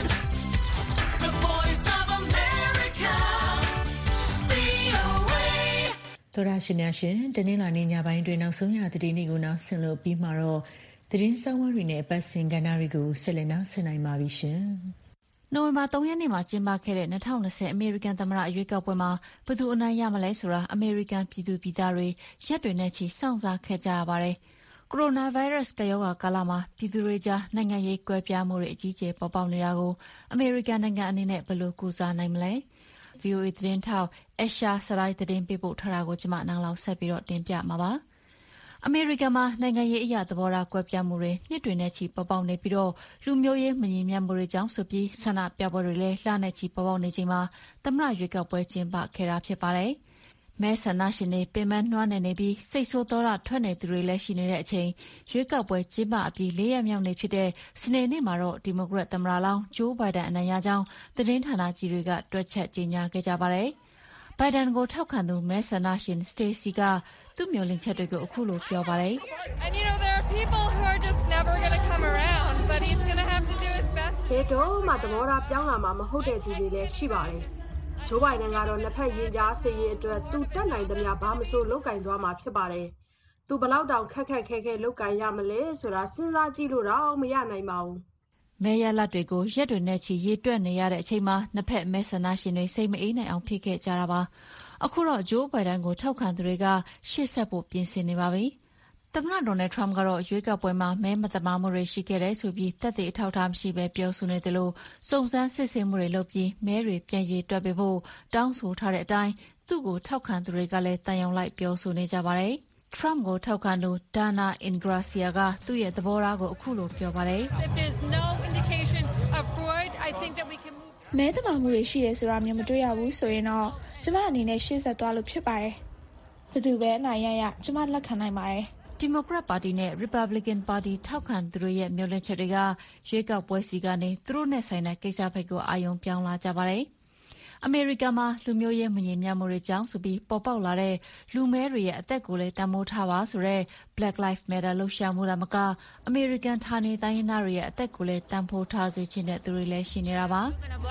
the voice of America, ဗွီအိုအေ သောရရှင်များရှင်တနင်္လာနေ့ညပိုင်းတွင်နောက်ဆုံးရသတင်းတွေကိုနောက်ဆင်လို့ပြီးမှာတော့သတင်းဆောင်ဝတွေနဲ့အပတ်စဉ်ကဏ္ဍတွေကိုဆက်လက်နောက်ဆင်နိုင်ပါပြီရှင်။နိုဝင်ဘာသုံးရက်နေ့မှာကျင်းပခဲ့တဲ့၂၀၂၀အမေရိကန်သမ္မတအရွေးကောက်ပွဲမှာဘယ်သူအနိုင်ရမလဲဆိုတာအမေရိကန်ပြည်သူပြည်သားတွေရက်တွေနဲ့ချီစောင့်စားခဲ့ကြရပါတယ်။ကိုရိုနာဗိုင်းရပ်စ်ကရောဂါကာလမှာပြည်သူတွေကြားနိုင်ငံရေးကွဲပြားမှုတွေအကြီးအကျယ်ပေါ်ပေါက်နေတာကိုအမေရိကန်နိုင်ငံအနေနဲ့ဘယ်လိုကုစားနိုင်မလဲ။ ဗွီအိုအေသတင်းထောက်အရှာစရိုက်သတင်းပေးပို့ထားတာကိုကျွန်မနောက်လောက်ဆက်ပြီးတော့တင်ပြမှာပါ။အမေရိကန်မှာနိုင်ငံရေးအရာသဘောထားကွဲပြားမှုတွေနှစ်တွေနဲ့ချီပေါ်ပေါက်နေပြီးတော့လူမျိုးရေးမညီမျှမှုတွေကြောင့်ဆိုပြီးဆန္ဒပြပွဲတွေလည်းလှနဲ့ချီပေါ်ပေါက်နေချိန်မှာသမ္မတရွေးကောက်ပွဲကျင်းပခဲ့တာဖြစ်ပါတယ်။မဲဆန္ဒရှင်တွေပင်ပန်းနှွမ်းနယ်နေပြီးစိတ်ဆိုးသောတာထွက်နေသူတွေလည်းရှိနေတဲ့အချိန်ရွေးကောက်ပွဲကျင်းပအပြီးလေးရက်မြောက်နေ့ဖြစ်တဲ့စနေနေ့မှာတော့ဒီမိုကရက်သမ္မတလောင်းဂျိုးဘိုင်ဒန်အနိုင်ရကြောင်းသတင်းဌာနကြီးတွေကတွက်ချက်ကြေညာခဲ့ကြပါတယ်။ဘိုင်ဒန်ကိုထောက်ခံသူမဲဆန္ဒရှင်စတေးစီကသူ့မျိုးလင့်ချက်တွေကိုအခုလိုပြောပါတယ်။ And you know there are people who are just never going to come around but he's going to have to do his best. ဘယ်တော့မှသဘောထားပြောင်းလာမှာမဟုတ်တဲ့သူတွေလည်းရှိပါတယ်။ဂျိုးဘိုင်ဒန်ကတော့နှစ်ဖက်ရင်ကြားစေရေးအတွက်သူတက်နိုင်သမျှဘာမဆိုလုပ်ကင်သွားမှာဖြစ်ပါတယ်။သူဘလောက်တောင်ခက်ခက်ခဲခဲလုပ်ကင်ရမလဲဆိုတာစဉ်းစားကြည့်လို့တော့မရနိုင်ပါဘူး။မဲရလတ်တွေကိုရက်တွေနဲ့ချီရေးတွက်နေရတဲ့အချိန်မှာနှစ်ဖက်မဲဆန္ဒရှင်တွေစိတ်မအေးနိုင်အောင်ဖြစ်ခဲ့ကြတာပါ။အခုတော့ဂျိုးဘိုင်ဒန်ကိုထောက်ခံသူတွေကရှေ့ဆက်ဖို့ပြင်ဆင်နေပါပြီ။သမ္မတဒေါ်နယ်ထရမ့်ကတော့ရွေးကောက်ပွဲမှာမဲမသမာမှုတွေရှိခဲ့တဲ့ဆိုပြီးသက်သေအထောက်အထားမရှိပဲပြောဆိုနေတယ်လို့စုံစမ်းစစ်ဆေးမှုတွေလုပ်ပြီးမဲတွေပြန်ရေးတွက်ပေးဖို့တောင်းဆိုထားတဲ့အတိုင်းသူ့ကိုထောက်ခံသူတွေကလည်းတန်ရုံလိုက်ပြောဆိုနေကြပါတယ်။ ထရမ့်ကိုထောက်ခံသူဒါနာအင်ဂရာစီယာကသူ့ရဲ့သဘောထားကိုအခုလိုပြောပါတယ်။မဲသမာမှုတွေရှိတယ်ဆိုတာမျိုးမတွေ့ရဘူးဆိုရင်တော့ကျမအနေနဲ့ရှေ့ဆက်သွားလို့ဖြစ်ပါတယ်။ဘယ်သူပဲအနိုင်ရရကျမလက်ခံနိုင်ပါတယ်။ဒီမိုကရက်ပါတီနဲ့ Republican ပါတီထောက်ခံသူတွေရဲ့မျှော်လင့်ချက်တွေကရွေးကောက်ပွဲစီကနေသူတို့နဲ့ဆိုင်တဲ့ကိစ္စဖိတ်ကိုအာရုံပြောင်းလာကြပါတယ်။အမေရိကန်မှာလူမျိုးရေးမညီမျှမှုတွေကြောင့်ဆိုပြီးပေါ်ပေါက်လာတဲ့လူမဲတွေရဲ့အသက်ကိုလည်းတန်ဖိုးထားပါဆိုတဲ့ Black Lives Matter လှုပ်ရှားမှုလာမကအမေရိကန်ဌာနေတိုင်းရင်းသားတွေရဲ့အသက်ကိုလည်းတန်ဖိုးထားစေချင်တဲ့သူတွေလည်းရှိနေတာပါ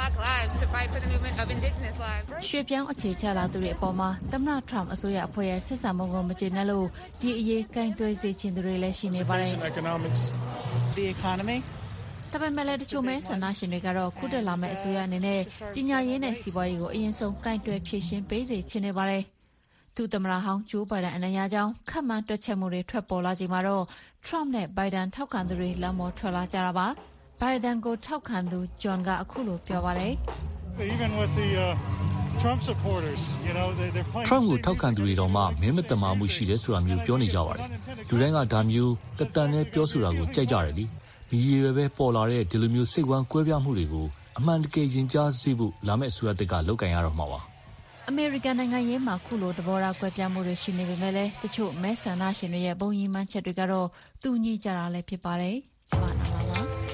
ရွှေပြောင်းအခြေချလာသူတွေအပေါ်မှာသမ္မတထရမ့်အစိုးရအဖွဲ့ရဲ့ဆက်ဆံမှုကိုမကျေနပ်လို့ဒီအရေးကန့်သွေးစေချင်သူတွေလည်းရှိနေပါတယ်ဒါပေမဲ့လည်းတချို့မဲဆန္ဒရှင်တွေကတော့ခုတက်လာမယ့်အစိုးရအနေနဲ့ပညာရေးနဲ့စီးပွားရေးကိုအရင်ဆုံးကင်တွယ်ဖြည့်ရှင်းပေးစေချင်နေပါတယ်။သူသမ္မတဟောင်းဂျိုးဘိုင်ဒန်အနိုင်ရကြောင်းခန့်မှန်းတွက်ချက်မှုတွေထွက်ပေါ်လာချိန်မှာတော့ Trump နဲ့ Biden ထောက်ခံသူတွေလမ်းပေါ်ထွက်လာကြတာပါ။ Biden ကိုထောက်ခံသူ John ကအခုလိုပြောပါတယ်။ Even with the uh, Trump supporters, you know, they they're playing Trump ကိုထောက်ခံသူတွေတော့မှမင်းမတမာမှုရှိတယ်ဆိုတာမျိုးပြောနေကြပါတယ်။လူတိုင်းကဒါမျိုးတတန်နဲ့ပြောဆိုတာကိုကြိုက်ကြတယ်လေ။ဒီရည်ရွယ်ပဲပေါ်လာတဲ့ဒီလိုမျိုးစိတ်ဝမ်းကွဲပြားမှုတွေကိုအမှန်တကယ်ရင်ကြားစေဖို့လာမယ့်အစိုးရတက်ကလုပ်ကင်ရတော့မှာပါ။အမေရိကန်နိုင်ငံရေးမှာခုလိုသဘောထားကွဲပြားမှုတွေရှိနေပေမဲ့လည်းတချို့မဲဆန္ဒရှင်တွေရဲ့ပုံရည်မှန်းချက်တွေကတော့တူညီကြတာလည်းဖြစ်ပါတယ်။ကျမနာပါပါ။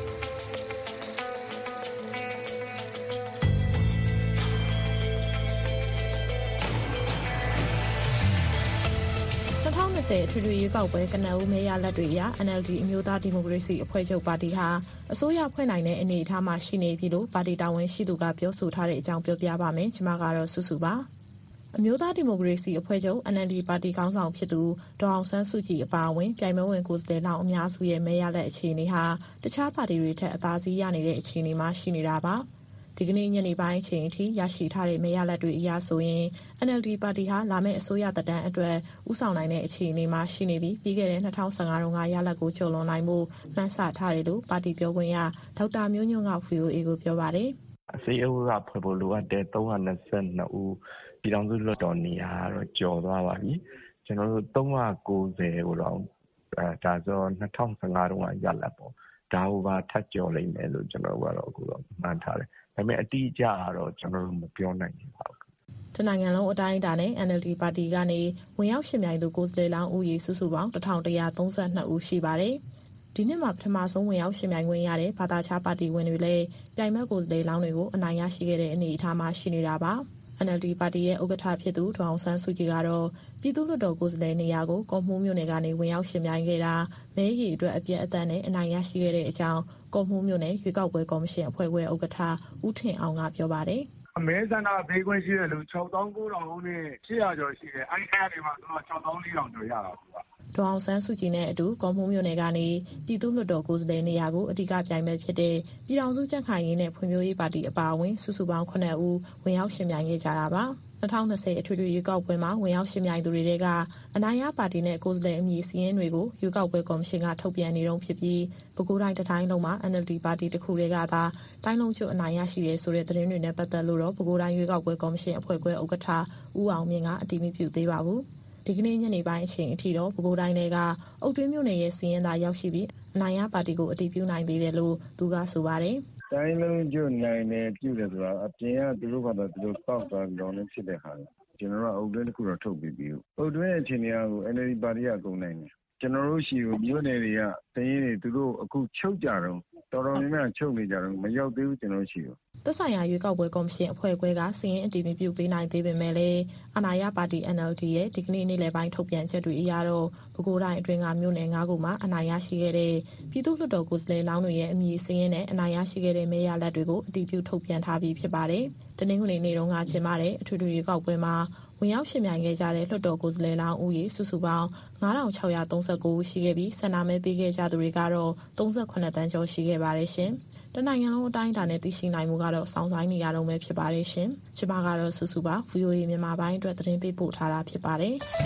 ၂၀၂၀အထွေထွေရွေးကောက်ပွဲကနဦးမဲရလဒ်တွေအရ အန် အယ်လ် ဒီ အမျိုးသားဒီမိုကရေစီအဖွဲ့ချုပ်ပါတီဟာအစိုးရဖွဲ့နိုင်တဲ့အနေအထားမှာရှိနေပြီလို့ပါတီတာဝန်ရှိသူကပြောဆိုထားတဲ့အကြောင်းပြောပြပါမယ်။ကျွန်မကတော့စုစုပါ။အမျိုးသားဒီမိုကရေစီအဖွဲ့ချုပ် အန် အယ်လ် ဒီ ပါတီခေါင်းဆောင်ဖြစ်သူဒေါ်အောင်ဆန်းစုကြည်အပါအဝင်ပြိုင်ပွဲဝင်ကိုယ်စားလှယ်လောင်းအများစုရဲ့မဲရလဒ်အခြေအနေဟာတခြားပါတီတွေထက်အသာစီးရနေတဲ့အခြေအနေမှာရှိနေတာပါ။ဒီကနေ့ညနေပိုင်းအချိန်အထိရရှိထားတဲ့မဲရလဒ်တွေအရဆိုရင် အန် အယ်လ် ဒီ ပါတီဟာလာမယ့်အစိုးရသက်တမ်းအတွက်ဦးဆောင်နိုင်တဲ့အခြေအနေမှာရှိနေပြီးပြီးခဲ့တဲ့၂၀၁၅တုန်းကရလဒ်ကိုကျော်လွန်နိုင်မှုမှန်းဆထားတယ်လို့ပါတီပြောခွင့်ရဒေါက်တာမျိုးညွန့်က ဗွီအိုအေကိုပြောပါတယ်။အစည်းအဝေးကဖွဲ့ဖို့လိုအပ်တဲ့၃၂၂ဦးပြည်ထောင်စုလွှတ်တော်နေရာတော့ကျော်သွားပါပြီ။ကျွန်တော်တို့၃၉၀ကိုတော့အဲဒါဆို၂၀၁၅တုန်းကရလဒ်ပေါ့။ဒါကိုပါထပ်ကျော်လိမ့်မယ်လို့ကျွန်တော်ကတော့အခုတော့မှန်းထားတယ်။ဒါပေမဲ့အတိအကျကတော့ကျွန်တော်တို့မပြောနိုင်ဘူးပါဘူး။တနိုင်ငံလုံးအတိုင်းအတာနဲ့ အန် အယ်လ် ဒီ ပါတီကနေဝင်ရောက်ရှင်ပြိုင်သူကိုယ်စားလှယ်လောင်းဦးရေစုစုပေါင်း၁၁၃၂ဦးရှိပါတယ်။ဒီနှစ်မှာပထမဆုံးဝင်ရောက်ရှင်ပြိုင်ခွင့်ရတဲ့ဘာသာခြားပါတီဝင်တွေလည်းပြိုင်ဘက်ကိုယ်စားလှယ်လောင်းတွေကိုအနိုင်ရရှိခဲ့တဲ့အနေအထားမှာရှိနေတာပါ။အန် အယ်လ် ဒီ ပါတီရဲ့ဥက္ကဋ္ဌဖြစ်သူဒေါ်အောင်ဆန်းစုကြည်ကတော့ပြည်သူ့လွှတ်တော်ကိုယ်စားလှယ်နေရာကိုကော့မှူးမြို့နယ်ကနေဝင်ရောက်ရှင်ပြိုင်ခဲ့တာမဲရီအတွက်အပြည့်အသတ်နဲ့အနိုင်ရရှိခဲ့တဲ့အကြောင်းကော့မှူးမြို့နယ်ရွေးကောက်ပွဲကော်မရှင်အဖွဲ့ခွဲဥက္ကဋ္ဌဦးထင်အောင်ကပြောပါတယ်။မဲဆန္ဒပေးခွင့်ရှိတဲ့လူ၆သောင်းကိုးထောင်နဲ့ရှစ်ရာကျော်ရှိတယ်။အဲဒီခါတွေမှာသူက၆သောင်းလေးထောင်ကျော်ရတာသူကဒေါ်အောင်ဆန်းစုကြည်နဲ့အတူကော့မှူးမြို့နယ်ကနေပြည်သူ့လွှတ်တော်ကိုယ်စားလှယ်နေရာကိုအဓိကပြိုင်ပွဲဖြစ်တဲ့ပြည်ထောင်စုကြံ့ခိုင်ရေးနဲ့ဖွံ့ဖြိုးရေးပါတီအပါအဝင်စုစုပေါင်းခုနှစ်ဦးဝင်ရောက်ရှင်ပြိုင်ခဲ့ကြတာပါ၂၀၂၀အထွေထွေရွေးကောက်ပွဲမှာဝင်ရောက်ရှင်ပြိုင်သူတွေကအနိုင်ရပါတီနဲ့ကိုယ်စားလှယ်အမည်စီးရင်တွေကိုရွေးကောက်ပွဲကော်မရှင်ကထုတ်ပြန်နေတုန်းဖြစ်ပြီးပဲခူးတိုင်းတိုင်းလုံးမှာ အန် အယ်လ် ဒီ ပါတီတစ်ခုတည်းကသာတိုင်းလုံးကျွတ်အနိုင်ရရှိရဲဆိုတဲ့သတင်းတွေနဲ့ပတ်သက်လို့တော့ပဲခူးတိုင်းရွေးကောက်ပွဲကော်မရှင်အဖွဲ့ခွဲဥက္ကဋ္ဌဦးအောင်မြင့်ကအတည်ပြုသေးပါဘူးဒီကနေ့ညနေပိုင်းအချိန်အထိတော့ပဲခူးတိုင်းကအုတ်တွင်းမြို့နယ်ရဲ့စီးရင်သာရောက်ရှိပြီးအနိုင်ရပါတီကိုအတည်ပြုနိုင်သေးတယ်လို့သူကဆိုပါတယ်တိုင်းလုံးကျွတ်နိုင်တယ်ပြုတယ်ဆိုတာအပြင်ကသူတို့ကတော့သူတို့ပောက်သွားတော့လည်းဖြစ်တဲ့ဟာကျွန်တော်တို့အုတ်တွင်းတစ်ခုတော့ထုတ်ပြီးပြီအုတ်တွင်းအခြေအနေကို အန် အယ်လ် ဒီ ပါတီကကုန်နိုင်တယ်ကျွန်တော်တို့ရှိကိုမြို့နယ်တွေကတင်းရင်တွေသူတို့အခုချုပ်ကြတော့တော်တော်များများချုပ်နေကြတော့မရောက်သေးဘူးကျွန်တော်ရှိကိုသက်ဆိုင်ရာရွေးကောက်ပွဲကော်မရှင်အဖွဲ့ခွဲကစီရင်အတည်ပြုပေးနိုင်သေးပေမဲ့လည်းအာဏာရပါတီ အန် အယ်လ် ဒီ ရဲ့ဒီကနေ့နေ့လယ်ပိုင်းထုတ်ပြန်ချက်တွေအရတော့ပဲခူးတိုင်းအတွင်းကမြို့နယ်၅ခုမှာအနိုင်ရရှိခဲ့တဲ့ပြည်သူ့လွှတ်တော်ကိုယ်စားလှယ်လောင်းတွေရဲ့အမည်စီရင်နဲ့အနိုင်ရရှိခဲ့တဲ့မဲရလဒ်တွေကိုအတည်ပြုထုတ်ပြန်ထားပြီးဖြစ်ပါတယ်။တနင်္ဂနွေနေ့တုန်းကကျင်းပတဲ့အထွေထွေရွေးကောက်ပွဲမှာဝင်ရောက်ရှင်ပြိုင်ခဲ့ကြတဲ့လွှတ်တော်ကိုယ်စားလှယ်လောင်းဦးရေစုစုပေါင်း၅ထောင်၆ရာ၃၉ဦးရှိခဲ့ပြီးဆန္ဒမဲပေးခဲ့ကြသူတွေကတော့၃၈တန်းကျော်ရှိခဲ့ပါတယ်ရှင်။တနိုင်ငံလုံးအတိုင်းအတာနဲ့သိရှိနိုင်မှုကတော့စောင့်ဆိုင်းနေရတော့ပဲဖြစ်ပါတယ်ရှင်။ကျွန်မကတော့စုစုပါ ဗွီအိုအေ မြန်မာပိုင်းအတွက်သတင်းပေးပို့ထားတာဖြစ်ပါတယ်။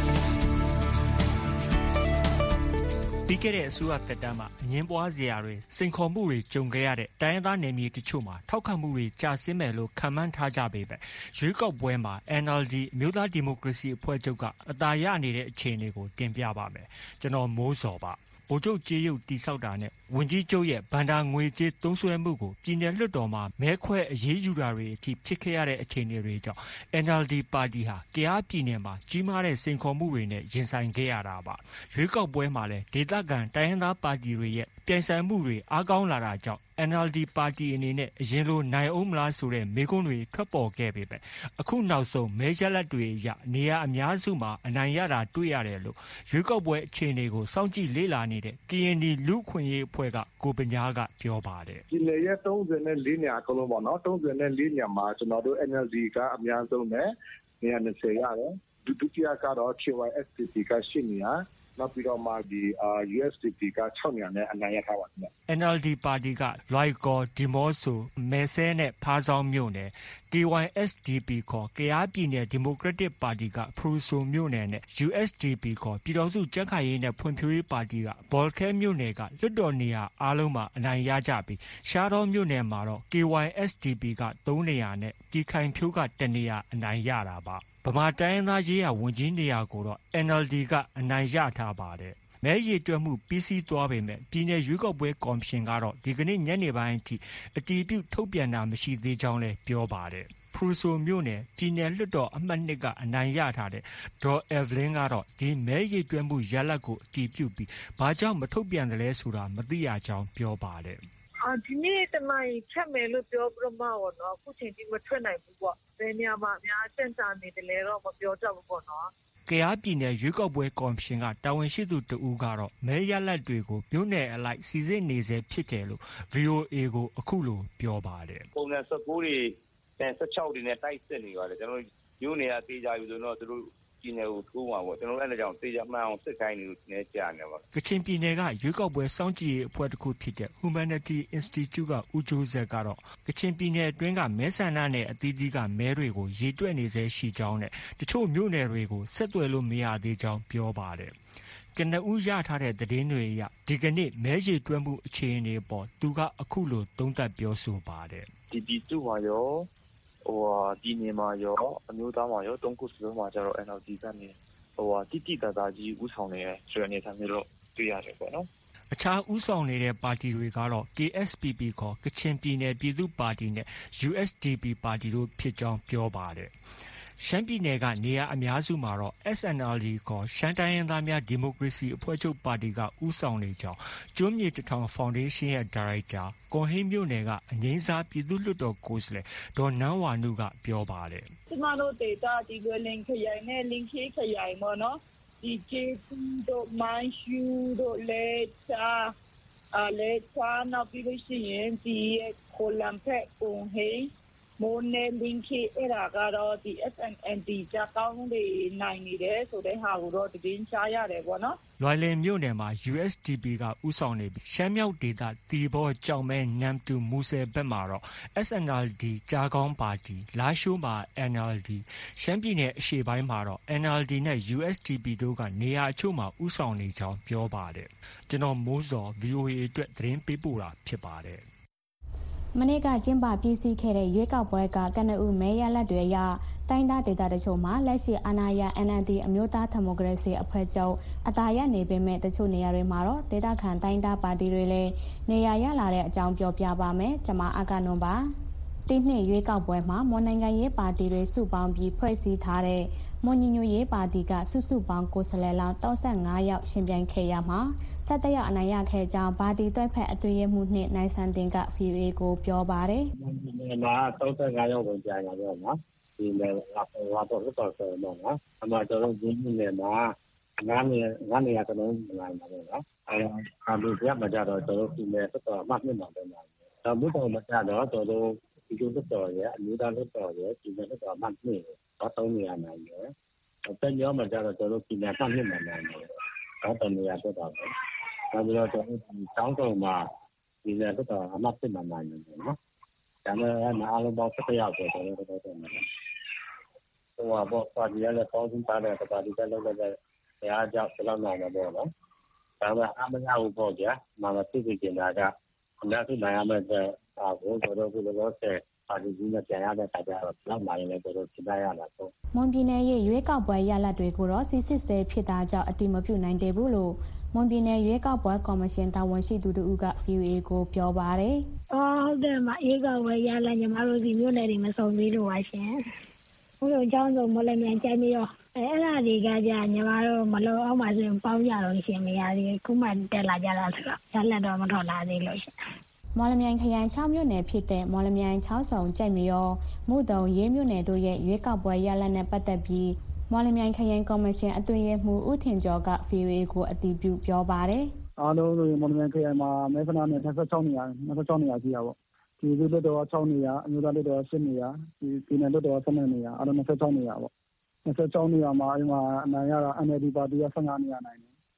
ပြီးခဲ့တဲ့အစိုးရသက်တမ်းမှာအငင်းပွားစရာတွေစိန်ခေါ်မှုတွေကြုံခဲ့ရတဲ့တိုင်းရင်းသားနယ်မြေတချို့မှာထောက်ခံမှုတွေကျဆင်းမယ်လို့ခန့်မှန်းထားကြပေမဲ့ရွေးကောက်ပွဲမှာ အန် အယ်လ် ဒီ အမျိုးသားဒီမိုကရေစီအဖွဲ့ချုပ်ကအသာရနေတဲ့အခြေအနေကိုတင်ပြပါမယ်။ကျွန်တော်မိုးစောပါ။ဗိုလ်ချုပ်ကြေးရုပ်တိဆောက်တာနဲ့ဝန်ကြီးချုပ်ရဲ့ဗန္ဒာငွေကြေးသုံးစွဲမှုကိုပြည်내လွှတ်တော်မှာမဲခွဲအရေးယူတာတွေအထိဖြစ်ခဲ့ရတဲ့အခြေအနေတွေကြောင့် အန် အယ်လ် ဒီ ပါတီဟာကယားပြည်နယ်မှာကြီးမားတဲ့စိန်ခေါ်မှုတွေနဲ့ရင်ဆိုင်ခဲ့ရတာပါ။ရွေးကောက်ပွဲမှာလည်းဒေသခံတိုင်းရင်းသားပါတီတွေရဲ့ပြိုင်ဆိုင်မှုတွေအားကောင်းလာတာကြောင့် အန် အယ်လ် ဒီ ပါတီအနေနဲ့အရင်လိုနိုင်အောင်မလားဆိုတဲ့မေးခွန်းတွေထွက်ပေါ်ခဲ့ပေမဲ့အခုနောက်ဆုံးမဲရလဒ်တွေအရနေရာအများစုမှာအနိုင်ရတာတွေ့ရတယ်လို့ရွေးကောက်ပွဲအခြေအနေကိုစောင့်ကြည့်လေ့လာနေတဲ့ ကရင်နီလူ့အခွင့်အရေးအဖွဲ့ကကိုပညာကပြောပါတယ်။ပြည်နယ်ရဲ့၃၄နေရာအကုန်လုံးပေါ့နော်၃၄နေရာမှာကျွန်တော်တို့ အန် အယ်လ် ဒီ ကအများဆုံးနဲ့နေရာ၂၀ရတယ်။ဒုတိယကတော့ ကေ ဝိုင် အက်စ် ပီ ပီ က၈နေရာနောက်ပြီးတော့မှဒီ U S D P က၆နေရာနဲ့အနိုင်ရထားပါခင်ဗျ။ N L D ပါတီကလွိုင်ကော်ဒီမော့ဆိုမဲဆဲနဲ့ဖားဆောင်းမြို့နယ် K Y S D P ခေါ်ကယားပြည်နယ်ဒီမိုကရက်တစ်ပါတီကဖရူဆိုမြို့နယ်နဲ့ U S D P ခေါ်ပြည်ထောင်စုကြံ့ခိုင်ရေးနဲ့ဖွံ့ဖြိုးရေးပါတီကဘော်လ်ခဲမြို့နယ်ကလွှတ်တော်နေရာအားလုံးမှာအနိုင်ရကြပြီးရှားတောမြို့နယ်မှာတော့ K Y S D P က၃နေရာနဲ့ပြည်ခိုင်ဖြိုးက၁နေရာအနိုင်ရတာပါဗမာတိုင်းရင်းသားရေးရာဝန်ကြီးနေရာကိုတော့ N L D ကအနိုင်ရထားပါတယ်မဲရေတွက်မှုပြီးစီးသွားပေမဲ့ပြည်내ရွေးကောက်ပွဲကော်မရှင်ကတော့ဒီကနေ့ညနေပိုင်းအထိအတည်ပြုထုတ်ပြန်တာမရှိသေးကြောင်းလည်းပြောပါတယ်ဖရူဆိုမြို့နယ်ပြည်내လွှတ်တော်အမှတ်၂ကအနိုင်ရထားတဲ့ဒေါ်အဗလင်းကတော့ဒီမဲရေတွက်မှုရလဒ်ကိုအတည်ပြုပြီးဘာကြောင့်မထုတ်ပြန်တယ်လဲဆိုတာမသိရကြောင်းပြောပါတယ်အာဒီနေ့တမိုင်ဖြတ်မယ်လို့ပြောပြတော့မှပေါ့နော်အခုချိန်ထိမထွက်နိုင်ဘူးပေါ့ဘယ်နေရာမှာအများစင်တာနေတယ်လဲတော့မပြောတတ်ဘူးပေါ့နော်ကယားပြည်နယ်ရွေးကောက်ပွဲကော်မရှင်ကတာဝန်ရှိသူတဦးကတော့မဲရလဒ်တွေကိုမြို့နယ်အလိုက်စီစစ်နေစေဖြစ်တယ်လို့ V O A ကိုအခုလိုပြောပါတယ်ပုံစံ၁၉တွေနဲ့၁၆တွေနဲ့တိုက်စစ်နေပါတယ်ကျွန်တော်မြို့နယ်ကတေးကြပြီဆိုတော့သူတို့ပြည်နယ်ကိုထိုးမှာပေါ့ကျွန်တော်လည်းအဲ့ဒါကြောင့်တေးကြမှန်အောင်စစ်ခိုင်းနေလို့နည်းကြာနေပါကချင်ပြည်နယ်ကရွေးကောက်ပွဲစောင့်ကြည့်ရေးအဖွဲ့တစ်ခုဖြစ်တဲ့ Humanity Institute ကဦးကျိုးဆက်ကတော့ကချင်ပြည်နယ်အတွင်းကမဲဆန္ဒနယ်အသီးသီးကမဲတွေကိုရေတွက်နေစေရှိကြောင်းနဲ့တချို့မြို့နယ်တွေကိုဆက်သွယ်လို့မရသေးကြောင်းပြောပါတယ်ကနဦးရထားတဲ့သတင်းတွေအရဒီကနေ့မဲရေတွက်မှုအခြေအနေပေါ်သူကအခုလိုသုံးသပ်ပြောဆိုပါတယ်ဒီပြည်သူ့မှာရောဟိုဒီနေမှာရောအမျိုးသားမှာရောတုံးခုစလုံးမှာကျတော့ N L D ကနေဟိုတိတိတသာကြီးဥဆောင်နေဆိုတဲ့အနေအထားမျိုးတော့တွေ့ရတယ်ပေါ့နော်အခြားဥဆောင်နေတဲ့ပါတီတွေကတော့ K S P P ခေါ်ကချင်ပြည်နယ်ပြည်သူ့ပါတီနဲ့ U S D P ပါတီတို့ဖြစ်ကြောင်းပြောပါတယ်ရှမ်းပြည်နယ်ကနေရာအများစုမှာတော့ S N L D ခေါ်ရှမ်းတိုင်းရင်းသားများဒီမိုကရေစီအဖွဲ့ချုပ်ပါတီကဦးဆောင်နေကြောင်းကျွန်းမြေတထောင်ဖောင်ဒေးရှင်းရဲ့ဒါရိုက်တာကွန်ဟိန်းမြို့နယ်ကအငိမ့်စားပြည်သူ့လွှတ်တော်ကိုယ်စားလှယ်ဒေါ်နန်းဝါနုကပြောပါတယ်ကျမတို့ဒေတာဒီလွယ်လင်ခရိုင်နဲ့လင်းခေးခရိုင်ပေါ့နော်ဒီကျေးတို့မိုင်းရှူတို့လေချာအလေချာနောက်ပြီးလို့ရှိရင်ဒီကိုလံဖက်ကွန်ဟိန်းမိုးနယ်လင်းခေအဲ့ဒါကတော့ဒီ S N L D ကြောက်ကောင်းတွေနိုင်နေတယ်ဆိုတဲ့ဟာကိုတော့တည်င်းချရတယ်ပေါ့နော်လွိုင်လင်မြို့နယ်မှာ U S D P ကဦးဆောင်နေပြီးရှမ်းမြောက်ဒေသတီဘောကြောင်မဲနမ်တူမူဆယ်ဘက်မှာတော့ S N L D ကြားကောင်းပါတီလာရှိုးမှာ N L D ရှမ်းပြည်နယ်အရှေ့ပိုင်းမှာတော့ N L D နဲ့ U S D P တို့ကနေရာအချို့မှာဦးဆောင်နေကြောင်းပြောပါတယ်ကျွန်တော်မိုးစော V O A အတွက်သတင်းပေးပို့တာဖြစ်ပါတယ်မနေ့ကကျင်းပပြည်စည်းခဲ့တဲ့ရွေးကောက်ပွဲကကနဦးမဲရလဒ်တွေအရတိုင်းဒေသဒေသတချို့မှာလက်ရှိအာဏာရ N L D အမျိုးသားဒီမိုကရေစီအဖွဲ့ချုပ်အသာရနေပေမဲ့တချို့နေရာတွေမှာတော့ဒေသခံတိုင်းဒေသပါတီတွေလည်းနေရာရလာတဲ့အကြောင်းပြောပြပါမယ်ကျွန်မအကနွန်ပါဒီနှစ်ရွေးကောက်ပွဲမှာမွန်နိုင်ငံရေးပါတီတွေစုပေါင်းပြီးဖွဲ့စည်းထားတဲ့မွန်ညီညွတ်ရေးပါတီကစုစုပေါင်းကိုယ်စားလှယ်လောင်း၃၅ယောက်ရှင်ပြိုင်ခဲ့ရမှာဆက်တရောက်အနိုင်ရခဲ့ကြောင်းပါတီတွဲဖက်အသွေးရမှုနှင့်နိုင်ဆန်တင်က V O A ကိုပြောပါတယ်ဒီမှာ၃၅ယောက်ဝင်ကြတာပေါ့နော်ဒီလည်းလာတော့တော့ဆိုတော့နော်အမှကျွန်တော်ဒီနေ့မှာငါးနေငါးနေရာကတော့လာမှာပေါ့နော်အဲအမှုပြမှာကြတော့ကျွန်တော်ဒီနေ့တော့မှတ်နေမှာပဲနော်ဒါမှမဟုတ်မကြတော့ကျွန်တော်ဒီလိုတော့ရအမျိုးသားလို့တော့ရဒီနေ့တော့မှတ်နေတော့သုံးနေရနိုင်တယ်တက်ရောမှာကြတော့ကျွန်တော်ဒီနေ့မှတ်နေမှာနိုင်တယ်တော့တနေရာတော့တော့ဒါပြီးတော့ကျွန်တော်ဒီတောင်းတော့မှာဒီနေ့တော့အမှတ်ဖြစ်မှာနိုင်တယ်နော်ဒါနဲ့အားလုံးပေါင်း၁၁ယောက်ဆိုတော့ကျွန်တော်တို့တော့ဟိုဘောပါတီရတဲ့ပေါင်းစုထားတဲ့ပါတီကလောက်တဲ့တရားကြောင့်လောက်နိုင်မှာပေါ့နော်ဒါပေမဲ့အမရဘူးပေါ့ကြာမမသိသိကျင်တာကအများစုနိုင်ရမယ့်အာကိုတို့တို့တို့လို့ဆက်ပါတီကြီးနဲ့ပြန်ရတဲ့အခါကျတော့လောက်နိုင်ရင်လည်းတို့သိရတာပေါ့မွန်ပြည်နယ်ရဲ့ရွေးကောက်ပွဲရလဒ်တွေကိုတော့စစ်စစ်ဆဲဖြစ်တာကြောင့်အတိမပြုနိုင်သေးဘူးလို့မွန်ပြည်နယ်ရွေးကောက်ပွဲကော်မရှင်တာဝန်ရှိသူတို့က V O A ကိုပြောပါတယ်။အော်ဟုတ်တယ်မအေးကဝယ်ရလာညီမတို့ဒီမြို့နယ်တွေမစုံသေးလို့ပါရှင်။ဘုလိုအကြောင်းစုံမလဲမြန်ကြိုက်ပြီးတော့အဲအဲ့ဒါတွေကကြာညီမတို့မလို့အောင်ပါဆိုရင်ပေါင်းကြတော့ရှင်မရသေးခုမှတက်လာကြတာဆိုတော့ရလက်တော့မထွက်လာသေးလို့ရှင်။မော်လမြိုင်ခရိုင်၆မြို့နယ်ဖြစ်တဲ့မော်လမြိုင်၆ဆောင်ကြိုက်မရောမှုတုံရေးမြို့နယ်တို့ရဲ့ရွေးကောက်ပွဲရလဒ်နဲ့ပတ်သက်ပြီးမော်လမြိုင်ခရိုင်ကော်မရှင်အတွင်းရေးမှူးဦးထင်ကျော်က V O A ကိုအတည်ပြုပြောပါတယ်။အားလုံးဆိုရင်မော်လမြိုင်ခရိုင်မှာမဲဆန္ဒနယ်၂၆နေရာ၂၆နေရာရှိတာပေါ့။ဒီလူတို့တော့၆နေရာအမျိုးသားတို့တော့၈နေရာဒီပြည်နယ်တို့တော့၁၂နေရာအားလုံး၂၆နေရာပေါ့။၂၆နေရာမှာအဲ့မှာအနိုင်ရတာ N L D ပါတီက၁၅နေရာနိုင်တယ်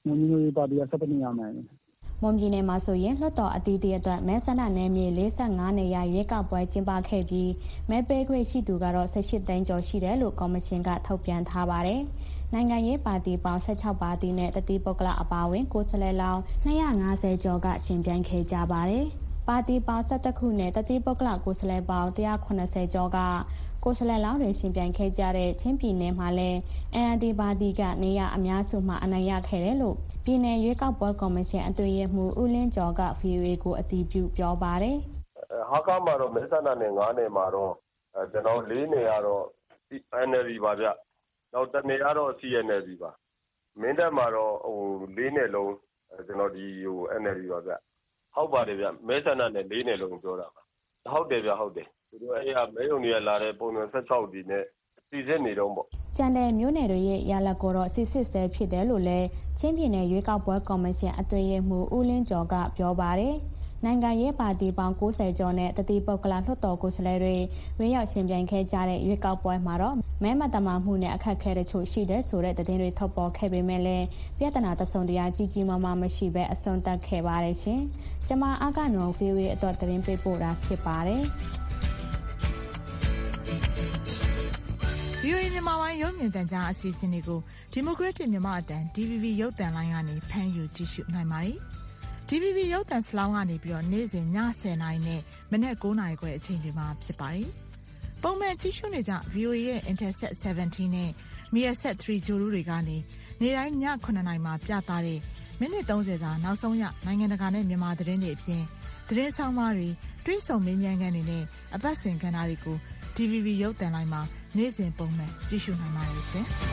မွန်ညီညွတ်ရေးပါတီက၁၁နေရာနိုင်တယ်မွန်ပြည်နယ်မှာဆိုရင်လွှတ်တော်အသီးသီးအတွက်မဲဆန္ဒနယ်မြေ၄၅နေရာရွေးကောက်ပွဲကျင်းပခဲ့ပြီးမဲပေးခွင့်ရှိသူကတော့၁၈သိန်းကျော်ရှိတယ်လို့ကော်မရှင်ကထုတ်ပြန်ထားပါတယ်။နိုင်ငံရေးပါတီပေါင်း၁၆ပါတီနဲ့တတိပုဂ္ဂလအပါအဝင်ကိုယ်စားလှယ်လောင်း၂၅၀ကျော်ကရှင်ပြိုင်ခဲ့ကြပါတယ်။ပါတီပေါင်း၁၁ခုနဲ့တတိပုဂ္ဂလကိုယ်စားလှယ်ပေါင်း၁၇၀ကျော်ကကိုယ်စားလှယ်လောင်းတွေရှင်ပြိုင်ခဲ့ကြတဲ့ချင်းပြည်နယ်မှာလည်း အန် အယ် ဒီ ပါတီကနေရအများစုမှအနိုင်ရခဲ့တယ်လို့ပြည်နယ်ရွေးကောက်ပွဲကော်မရှင်အတွင်းရေးမှူးဦးလင်းကျော်က ဗွီအိုအေကိုအတည်ပြုပြောပါတယ်။ဟာကားမှာတော့မဲဆန္ဒနယ်၅နယ်မှာတော့ကျွန်တော်၄နယ်ကတော့ အန် အယ် ဒီ ပါဗျ။နောက်တစ်နယ်ကတော့ စီ အန် အယ် ဒီ ပါ။မင်းတပ်မှာတော့ဟို၄နယ်လုံးကျွန်တော်ဒီဟို အန် အယ် ဒီ ပါဗျ။ဟုတ်ပါတယ်ဗျ။မဲဆန္ဒနယ်၄နယ်လုံးပြောတာပါ။ဟုတ်တယ်ဗျဟုတ်တယ်။သူတို့အဲ့အမဲုံတွေကလာတဲ့ပုံစံ၁၆ဒီနဲ့စီစစ်နေတော့ပေါ့ကျန်တဲ့မျိုးနယ်တွေရဲ့ရလဒ်ကိုတော့စစ်စစ်ဆဲဖြစ်တယ်လို့လည်းချင်းပြည်နယ်ရွေးကောက်ပွဲကော်မရှင်အတွင်းရေးမှူးဦးလင်းကျော်ကပြောပါတယ်။နိုင်ငံရေးပါတီပေါင်း၉၀ကျော်နဲ့တတိပုဂ္ဂလလွှတ်တော်ကိုယ်စားလှယ်တွေဝင်ရောက်ရှင်ပြိုင်ခဲ့ကြတဲ့ရွေးကောက်ပွဲမှာတော့မဲမတမာမှုနဲ့အခက်အခဲတချို့ရှိတဲ့ဆိုတဲ့သတင်းတွေထုတ်ပေါ်ခဲ့ပေမဲ့လည်းပြဿနာတစုံတရာကြီးကြီးမားမားမရှိဘဲအဆုံးသတ်ခဲ့ပါတယ်ရှင်။ကျွန်မအကနုံ ဗီအိုအေအတွက်သတင်းပေးပို့တာဖြစ်ပါတယ်။ဗီအိုအေမြန်မာပိုင်းရုပ်မြင်သံကြားအစီအစဉ်တွေကိုဒီမိုကရက်တစ်မြန်မာအတန် ဒီ ဗီ ဗီ ရုပ်သံလိုင်းကနေဖမ်းယူကြည့်ရှုနိုင်ပါတယ်။ ဒီ ဗီ ဗီ ရုပ်သံစလောင်းကနေပြီးတော့နေ့စဉ်ည၁၀နာရီနဲ့မနက်၉နာရီခွဲအချိန်တွေမှာဖြစ်ပါတယ်။ပုံမှန်ကြည့်ရှုနေကြ ဗီအိုအေရဲ့ Intelsat ဆယ်ဗန်တီးနဲ့ Measat ၃ ဂျိုလူတွေကနေနေ့တိုင်းညခုနှစ်နာရီမှာပြသတဲ့မိနစ်သုံးဆယ်သာနောက်ဆုံးရနိုင်ငံတကာနဲ့မြန်မာသတင်းတွေအပြင်သတင်းဆောင်မတွေတွဲဆုံမေးမြန်းခန်းတွေနဲ့အပတ်စဉ်ကဏ္ဍတွေကို ဒီ ဗီ ဗီ ရုပ်သံလိုင်းမှာနေ့စဉ်ပုံမှန်ကြည့်ရှုနိုင်ပါတယ်ရှင်။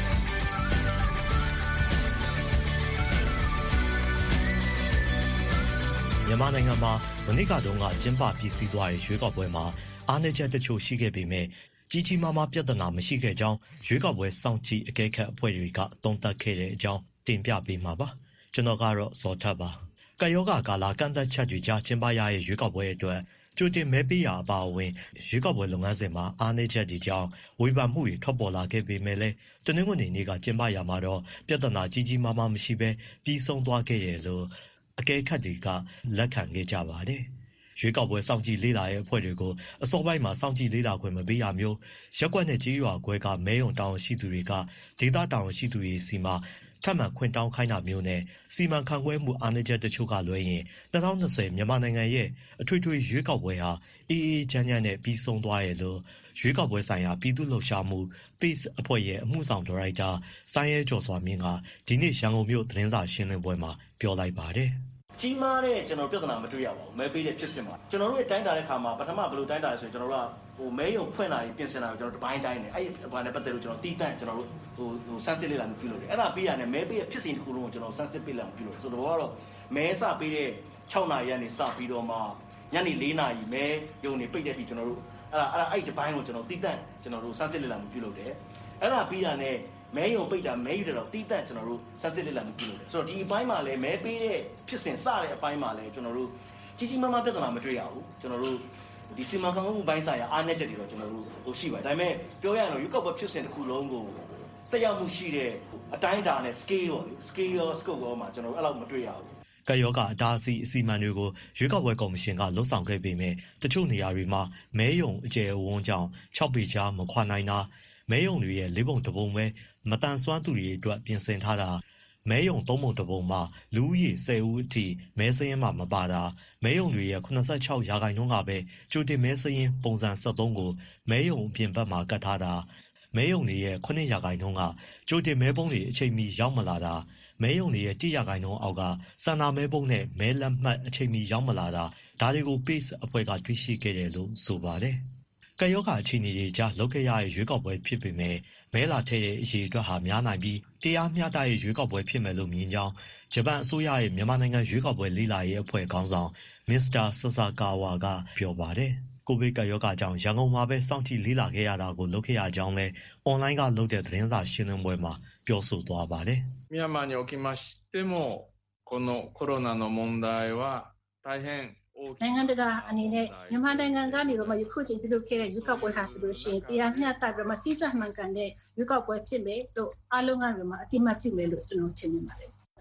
မြန်မာနိုင်ငံမှာမနေ့ကတုန်းကကျင်းပပြီးစီးသွားတဲ့ရွေးကောက်ပွဲမှာအားနည်းချက်တချို့ရှိခဲ့ပေမဲ့ကြီးကြီးမားမားပြဿနာမရှိခဲ့ကြောင်းရွေးကောက်ပွဲစောင့်ကြည့်အကဲခတ်အဖွဲ့တွေကသုံးသပ်ခဲ့တဲ့အကြောင်းတင်ပြပေးမှာပါ။ကျွန်တော်ကတော့ဇော်ထက်ပါ။ကယောဂကာလကန့်သက်ချက်တွေကြားကျင်းပရတဲ့ရွေးကောက်ပွဲအတွက်ကြိုတင်မဲပေးရာအပါအဝင်ရွေးကောက်ပွဲလုပ်ငန်းစဉ်မှာအားနည်းချက်တွေကြောင့်ဝေဖန်မှုတွေထွက်ပေါ်လာခဲ့ပေမဲ့လည်းတနင်္ဂနွေနေ့ကကျင်းပရာမှာတော့ပြဿနာကြီးကြီးမားမားမရှိဘဲပြီးဆုံးသွားခဲ့ရလို့အကဲခတ်တွေကလက်ခံခဲ့ကြပါတယ်။ရွေးကောက်ပွဲစောင့်ကြည့်လေ့လာရဲ့အဖွဲ့တွေကိုအစောပိုင်းမှာစောင့်ကြည့်လေ့လာခွင့်မပေးရမျိုးရက်ကွက်နဲ့ကြေးရွာခွဲကမဲရုံတောင်ရှိသူတွေကဒေသတောင်ရှိသူတွေစီမှာထပ်မံခွင့်တောင်းခိုင်းတာမျိုးနဲ့စီမံခန့်ခွဲမှုအားနည်းချက်တချို့ကလွဲရင်၂၀၂၀မြန်မာနိုင်ငံရဲ့အထွေထွေရွေးကောက်ပွဲဟာအေးအေးချမ်းချမ်းနဲ့ပြီးဆုံးသွားရဲ့လို့ရွေးကောက်ပွဲဆိုင်ရာပြည်သူ့လှုပ်ရှားမှု Pace အဖွဲ့ရဲ့အမှုဆောင်ဒါရိုက်တာစိုင်းရဲကျော်စွာမြင့်ကဒီနေ့ရန်ကုန်မြို့သတင်းစာရှင်းလင်းပွဲမှာပြောလိုက်ပါတယ်။ကြီးမားတဲ့ကျွန်တော်ပြဿနာမတွေ့ရပါဘူးမဲပေးတဲ့ဖြစ်စဉ်မှာကျွန်တော်တို့ရဲ့တိုင်းတာတဲ့ခါမှာပထမဘယ်လိုတိုင်းတာလဲဆိုရင်ကျွန်တော်တို့ကဟိုမဲရုံဖွင့်လာရင်ပြင်ဆင်လာရင်ကျွန်တော်တပိုင်းတိုင်းတယ်အဲ့ဒီဘာနဲ့ပတ်သက်လို့ကျွန်တော်တီးတန့်ကျွန်တော်တို့ဟိုဟိုစမ်းစစ်လေ့လာမှုပြုလုပ်တယ်အဲ့ဒါပြီးရတယ်မဲပေးတဲ့ဖြစ်စဉ်တစ်ခုလုံးကိုကျွန်တော်စမ်းစစ်ပေးလာမှုပြုလုပ်တယ်ဆိုတော့ကတော့မဲစပေးတဲ့၆နာရီကနေစပြီးတော့မှညနေ၄နာရီမဲရုံနေပိတ်တဲ့အထိကျွန်တော်တို့အဲ့ဒါအဲ့ဒါအဲ့ဒီတပိုင်းကိုကျွန်တော်တီးတန့်ကျွန်တော်တို့စမ်းစစ်လေ့လာမှုပြုလုပ်တယ်အဲ့ဒါပြီးရတယ်မဲရုံပိတ်တာမဲယူတယ်တော့တီးတန့်ကျွန်တော်တို့စမ်းစစ်လေ့လာမှုပြုလုပ်တယ်ဆိုတော့ဒီအပိုင်းမှာလည်းမဲပေးတဲ့ဖြစ်စဉ်စတဲ့အပိုင်းမှာလည်းကျွန်တော်တို့ကြီးကြီးမားမားပြဿနာမတွေ့ရဘူးကျွန်တော်တို့ဒီစီမံခန့်ခွဲမှုပိုင်းဆိုင်ရာအားနည်းချက်တွေတော့ကျွန်တော်တို့ဟိုရှိပါတယ်ဒါပေမဲ့ပြောရရင်တော့ရွေးကောက်ပွဲဖြစ်စဉ်တစ်ခုလုံးကိုတက်ရောက်မှုရှိတဲ့အတိုင်းအတာနဲ့ scale ရော scale ရော scope ရောမှာကျွန်တော်တို့အဲ့လောက်မတွေ့ရဘူးကယောဂအတားအဆီးအစီအမံတွေကိုရွေးကောက်ပွဲကော်မရှင်ကလှုပ်ဆောင်ခဲ့ပေမဲ့တချို့နေရာတွေမှာမဲယုံအကျယ်အဝန်းကြောင့်၆ပေကြားမခွာနိုင်တာမဲယုံတွေရဲ့လေးပုံတစ်ပုံပဲမတန်ဆွမ်းသူတွေအတွက်ပြင်ဆင်ထားတာမဲယုံသုံးပုံတစ်ပုံမှာလူဦးရေ၁၀ဦးအထိမဲစင်းမှာမပါတာမဲယုံတွေရဲ့၈၆ရာခိုင်နှုန်းကပဲကြိုတင်မဲစင်းပုံစံ၁၃ကိုမဲယုံအပြင်ဘက်မှာကတ်ထားတာမဲယုံတွေရဲ့9ရာခိုင်နှုန်းကကြိုတင်မဲပုံးတွေအချိန်မီရောက်မလာတာမဲယုံတွေရဲ့၁ရာခိုင်နှုန်းအောက်ကစန္ဒာမဲပုံးနဲ့မဲလက်မှတ်အချိန်မီရောက်မလာတာဒါတွေကို Pace အဖွဲ့ကတွေ့ရှိခဲ့တယ်လို့ဆိုပါတယ်ကယောဂအခြေအနေတွေကြားလောက်ခဲ့ရတဲ့ရွေးကောက်ပွဲဖြစ်ပေမဲ့မဲလာထည့်တဲ့အရေးအတွက်ဟာများနိုင်ပြီးတရားမျှတတဲ့ရွေးကောက်ပွဲဖြစ်မယ်လို့မြင်ကြောင်းဂျပန်အစိုးရရဲ့မြန်မာနိုင်ငံရွေးကောက်ပွဲလေ့လာရေးအဖွဲ့ခေါင်းဆောင်မစ္စတာဆဆာကာဝါကပြောပါတယ်ကိုဗစ်ကပ်ရောဂါကြောင့်ရန်ကုန်မှာပဲစောင့်ကြည့်လေ့လာခဲ့ရတာကိုလုပ်ခဲ့ရကြောင်းလဲအွန်လိုင်းကလုပ်တဲ့သတင်းစာရှင်းလင်းပွဲမှာပြောဆိုသွားပါတယ်မြန်မာにおきましてもこのコロナの問題は大変နိုင်ငံတကာအနေနဲ့မြန်မာနိုင်ငံကနေတော့မှယခုချိန်ပြုလုပ်ခဲ့တဲ့ရွေးကောက်ပွဲဟာဆိုလို့ရှိရင်တရားမျှတပြီးမှတိကျမှန်ကန်တဲ့ရွေးကောက်ပွဲဖြစ်မယ်လို့အားလုံးကလည်းအတိအမှတ်ပြုမယ်လို့ကျွန်တော်ထင်နေပါတယ်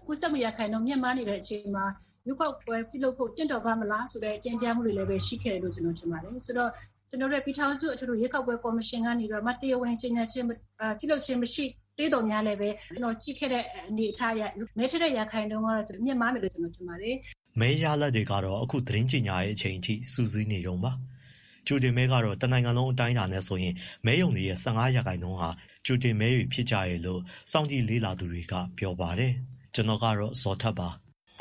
ကူးစက်မှုရခိုင်နှုန်းမြင့်မားနေတဲ့အချိန်မှာရွေးကောက်ပွဲပြုလုပ်ဖို့တင့်တော်ပါမလားဆိုတဲ့တင်ပြမှုတွေလည်းပဲရှိခဲ့တယ်လို့ကျွန်တော်ထင်ပါတယ်ဆိုတော့ကျွန်တော်တို့ပြည်ထောင်စုအထူးရွေးကောက်ပွဲကော်မရှင်ကနေတော့မတရားဝင်ကြေညာခြင်းပြုလုပ်ခြင်းမရှိတေးတော်များလည်းပဲကျွန်တော်ကြည့်ခဲ့တဲ့အနေအထားရမဲထက်တဲ့ရခိုင်နှုန်းကတော့မြင့်မားမယ်လို့ကျွန်တော်ထင်ပါတယ်မဲရလဒ်တွေကတော့အခုသတင်းကြေညာရဲ့အချိန်အထိစူးစီးနေတော့ပါကျူတင်မဲကတော့တနိုင်ငံလုံးအတိုင်းအတာနဲ့ဆိုရင်မဲယုံတွေရဲ့၁၅ရာခိုင်နှုန်းဟာကျူတင်မဲတွေဖြစ်ကြရဲ့လို့စောင့်ကြည့်လေ့လာသူတွေကပြောပါတယ်ကျွန်တော်ကတော့ဇော်ထက်ပါ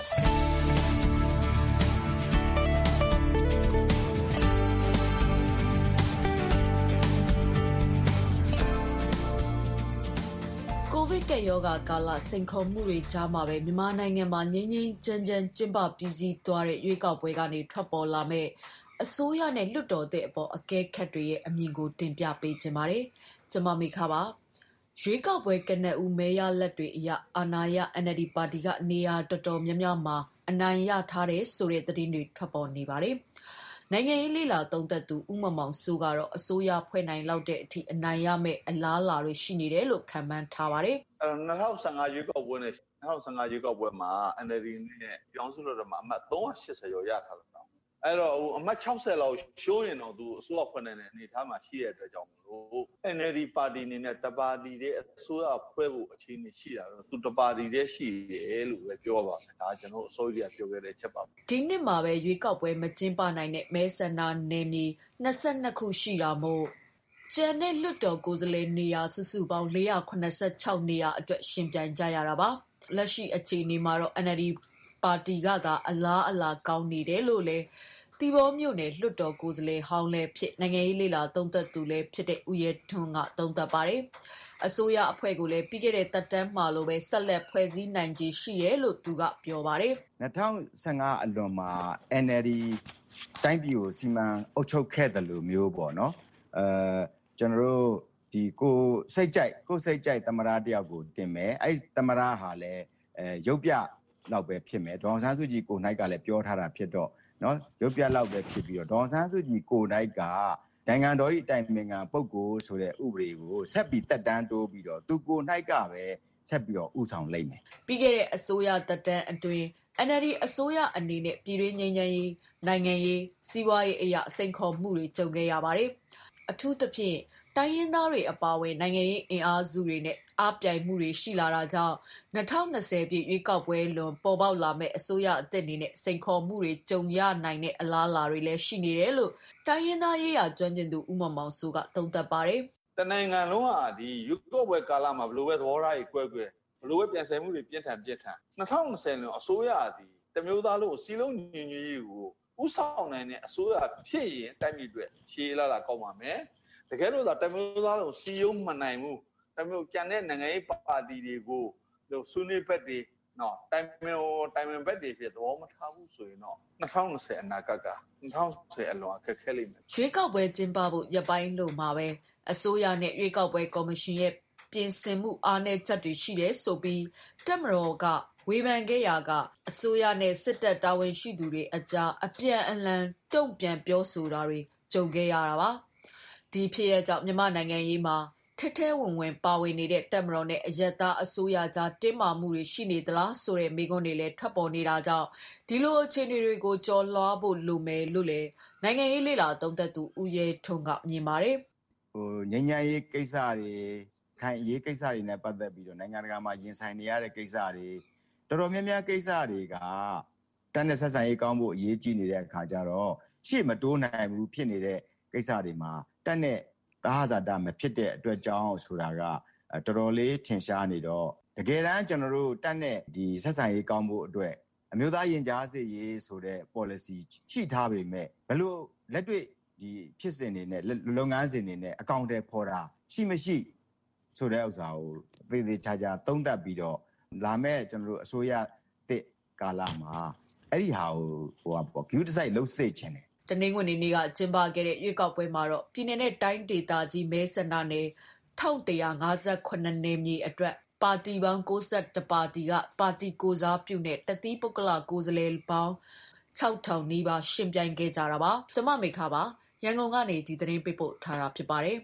ကိုဗစ်ကပ်ရောဂါကာလစိန်ခေါ်မှုတွေကြားမှာပဲမြန်မာနိုင်ငံမှာငြိမ်းငြိမ်းချမ်းချမ်းကျင်းပပြီးစီးသွားတဲ့ရွေးကောက်ပွဲကနေထွက်ပေါ်လာမဲ့အစိုးရနဲ့လွှတ်တော်တဲ့အပေါ်အကဲခတ်တွေရဲ့အမြင်ကိုတင်ပြပေးခြင်းပါတယ်။ကျွန်မမိခပါရွေးကောက်ပွဲကနဦးမဲရလက်တွေအရအာဏာရ N L D ပါတီကနေရာတော်တော်များများမှာအနိုင်ရထားတဲ့ဆိုတဲ့သတင်းတွေထွက်ပေါ်နေပါတယ်။နိုင်ငံရေးလေလာသုံးသက်သူဦးမောင်မောင်စိုးကတော့အစိုးရဖွဲ့နိုင်လောက်တဲ့အထိအနိုင်ရမဲ့အလားအလာတွေရှိနေတယ်လို့ခန့်မှန်းထားပါတယ်။အဲ၂၀၁၅ရွေးကောက်ပွဲနဲ့၂၀၁၅ရွေးကောက်ပွဲမှာ N L D နဲ့ပြောင်းစုလို့တော့အမှတ်၃၈၀ကျော်ရထားတယ်။အဲ့တော့ဟိုအမှတ်၆၀လောက်ရှိုးရင်တော့သူအစိုးရဖွဲ့နိုင်တဲ့အနေအထားမှာရှိတဲ့အတွက်ကြောင့်မလို့ N L D ပါတီအနေနဲ့တပါတီတဲ့အစိုးရဖွဲ့ဖို့အခြေအနေရှိတာတော့သူတပါတီတည်းရှိတယ်လို့ပဲပြောပါမယ်ဒါကျွန်တော်အစိုးရပြောခဲ့တဲ့ချက်ပါဒီနှစ်မှာပဲရွေးကောက်ပွဲမကျင်းပနိုင်တဲ့မဲဆန္ဒနယ်မြေ၂၂ခုရှိတာမို့ကျန်တဲ့လွှတ်တော်ကိုယ်စားလှယ်နေရာစုစုပေါင်း၄၇၆နေရာအတွက်ရှင်ပြိုင်ကြရတာပါလက်ရှိအခြေအနေမှာတော့ N L D ပါတီကသာအလားအလာကောင်းနေတယ်လို့လည်းတီဘောမြို့နယ်လွှတ်တော်ကိုယ်စားလှယ်ဟောင်းလည်းဖြစ်နိုင်ငံရေးလေလာသုံးသက်သူလည်းဖြစ်တဲ့ဦးရဲထွန်းကသုံးသပ်ပါတယ်အစိုးရအဖွဲ့ကိုလည်းပြီးခဲ့တဲ့တပ်တန်းမှာလိုပဲဆက်လက်ဖွဲ့စည်းနိုင်ခြေရှိတယ်လို့သူကပြောပါတယ်၂၀၁၅အလွန်မှာ N L D တိုင်းပြည်ကိုစီမံအုပ်ချုပ်ခဲ့တယ်လို့မျိုးပေါ့နော်အဲကျွန်တော်တို့ဒီကိုစိတ်ကြိုက်ကိုစိတ်ကြိုက်သမ္မတတယောက်ကိုတင်မယ်အဲ့သမ္မတဟာလည်းအဲရုပ်ပြလောက်ပဲဖြစ်မယ်ဒေါအောင်ဆန်းစုကြည်ကိုနိုင်ကလည်းပြောထားတာဖြစ်တော့နော်ရုပ်ပြလောက်ပဲဖြစ်ပြီးတော့ဒေါအောင်ဆန်းစုကြည်ကိုနိုင်ကနိုင်ငံတော်၏အတိုင်ပင်ခံပုဂ္ဂိုလ်ဆိုတဲ့ဥပဒေကိုဆက်ပြီးတက်တန်းတိုးပြီးတော့သူကိုနိုင်ကပဲဆက်ပြီးတော့ဥဆောင်လိုက်မယ်ပြီးခဲ့တဲ့အစိုးရတက်တန်းအတွင်း N L D အစိုးရအနေနဲ့ပြည်တွင်းငြိမ်းချမ်းရေးနိုင်ငံရေးစီးပွားရေးအရာစိန်ခေါ်မှုတွေကြုံခဲ့ရပါတယ်အထူးသဖြင့်တိုင်းရင်းသားတွေအပါအဝင်နိုင်ငံရေးအင်အားစုတွေနဲ့အားပြိုင်မှုတွေရှိလာတာကြောင့်၂၀၂၀ပြည့်ရွေးကောက်ပွဲလွန်ပေါ်ပေါက်လာမဲ့အစိုးရအသစ်အနေနဲ့စိန်ခေါ်မှုတွေကြုံရနိုင်တဲ့အလားအလာတွေလည်းရှိနေတယ်လို့တိုင်းရင်းသားရေးရာကျွမ်းကျင်သူဦးမောင်မောင်စိုးကသုံးသပ်ပါတယ်။တနိုင်ငံလုံးဟာဒီရွေးကောက်ပွဲကာလမှာဘလို့ပဲသဘောထားကြီးကွဲကွဲဘလို့ပဲပြန်ဆည်မှုတွေပြင်းထန်ပြင်းထန်၂၀၂၀လွန်အစိုးရသည်တမျိုးသားလုံးစီလုံးညီညွတ်ရေးကိုဥဆောင်နိုင်တဲ့အစိုးရဖြစ်ရင်တိုင်းပြည်အတွက်ရှေးလာတာကောင်းပါမယ်။တကယ်လို့သာတမျိုးသားလုံးစီယုံမနိုင်ဘူးတမျိုးကျန်တဲ့နိုင်ငံရေးပါတီတွေကိုလို့ဆွေးနွေးဘက်တွေနော်တိုင်မင်တိုင်မင်ဘက်တွေဖြစ်သဘောမထားဘူးဆိုရင်တော့၂၀၂၀အနာဂတ်က၂၀၂၀အလွန်အခက်ခဲလိမ့်မယ်ရွေးကောက်ပွဲကျင်းပဖို့ရပ်ပိုင်းလို့မှာပဲအစိုးရနဲ့ရွေးကောက်ပွဲကော်မရှင်ရဲ့ပြင်ဆင်မှုအားနည်းချက်တွေရှိတယ်ဆိုပြီးတပ်မတော်ကဝေဖန်ခဲ့ရာကအစိုးရနဲ့စစ်တပ်တာဝန်ရှိသူတွေအကြားအပြန်အလှန်တုံ့ပြန်ပြောဆိုတာတွေကြုံခဲ့ရတာပါဒီဖြစ်ရကြောင့်မြန်မာနိုင်ငံရေးမှာထက်ထဲဝင်ဝင်ပါဝင်နေတဲ့တပ်မတော်နဲ့အရက်သားအစိုးရကြားတင်းမာမှုတွေရှိနေသလားဆိုတဲ့မေးခွန်းတွေလည်းထွက်ပေါ်နေတာကြောင့်ဒီလိုအခြေအနေတွေကိုကြော်လွှားဖို့လိုမယ်လို့လည်းနိုင်ငံရေးလေလာသုံးသပ်သူဦးရဲထွန်းကမြင်ပါတယ်ဟိုငញ្ញရေးကိစ္စတွေခိုင်ရေးကိစ္စတွေနဲ့ပတ်သက်ပြီးတော့နိုင်ငံတကာမှာရင်ဆိုင်နေရတဲ့ကိစ္စတွေတော်တော်များများကိစ္စတွေကတန်းနဲ့ဆက်ဆံရေးကောင်းဖို့အရေးကြီးနေတဲ့အခါကျတော့ရှေ့မတိုးနိုင်ဘူးဖြစ်နေတဲ့ကိစ္စတွေမှာတက်နဲ့တာဟာဇာတာမဖြစ်တဲ့အတွက်ကြောင့်ဆိုတာကတော်တော်လေးထင်ရှားနေတော့တကယ်တမ်းကျွန်တော်တို့တက်နဲ့ဒီဆက်ဆံရေးကောင်းဖို့အတွက်အမျိုးသားရင်ကြားစေ့ရေးဆိုတဲ့ policy ရှိထားပေမဲ့ဘယ်လိုလက်တွေ့ဒီဖြစ်စဉ်တွေနဲ့လုပ်ငန်းစဉ်တွေနဲ့အကောင့်တွေဖော်တာရှိမရှိဆိုတဲ့ဥစ္စာကိုသေသေးချာချာသုံးသပ်ပြီးတော့လာမဲ့ကျွန်တော်တို့အစိုးရတစ်ကာလမှာအဲ့ဒီဟာကိုဟိုပေါ့ view decide လုပ်စေချင်တယ်တနင်္ဂနွေနေ့ကကျင်းပခဲ့တဲ့ရွေးကောက်ပွဲမှာတော့ပြည်내နဲ့တိုင်းဒေသကြီးမဲဆန္ဒနယ်၁၁၅၇နယ်မြေအတွက်ပါတီပေါင်း၉၁ပါတီကပါတီကိုစားပြုနဲ့တသီးပုဂ္ဂလကိုယ်စားလှယ်ပေါင်း၆ထောင်နီးပါးရှင်ပြိုင်ခဲ့ကြတာပါကျမမေခပါရန်ကုန်ကနေဒီသတင်းပေးပို့ထားတာဖြစ်ပါတယ်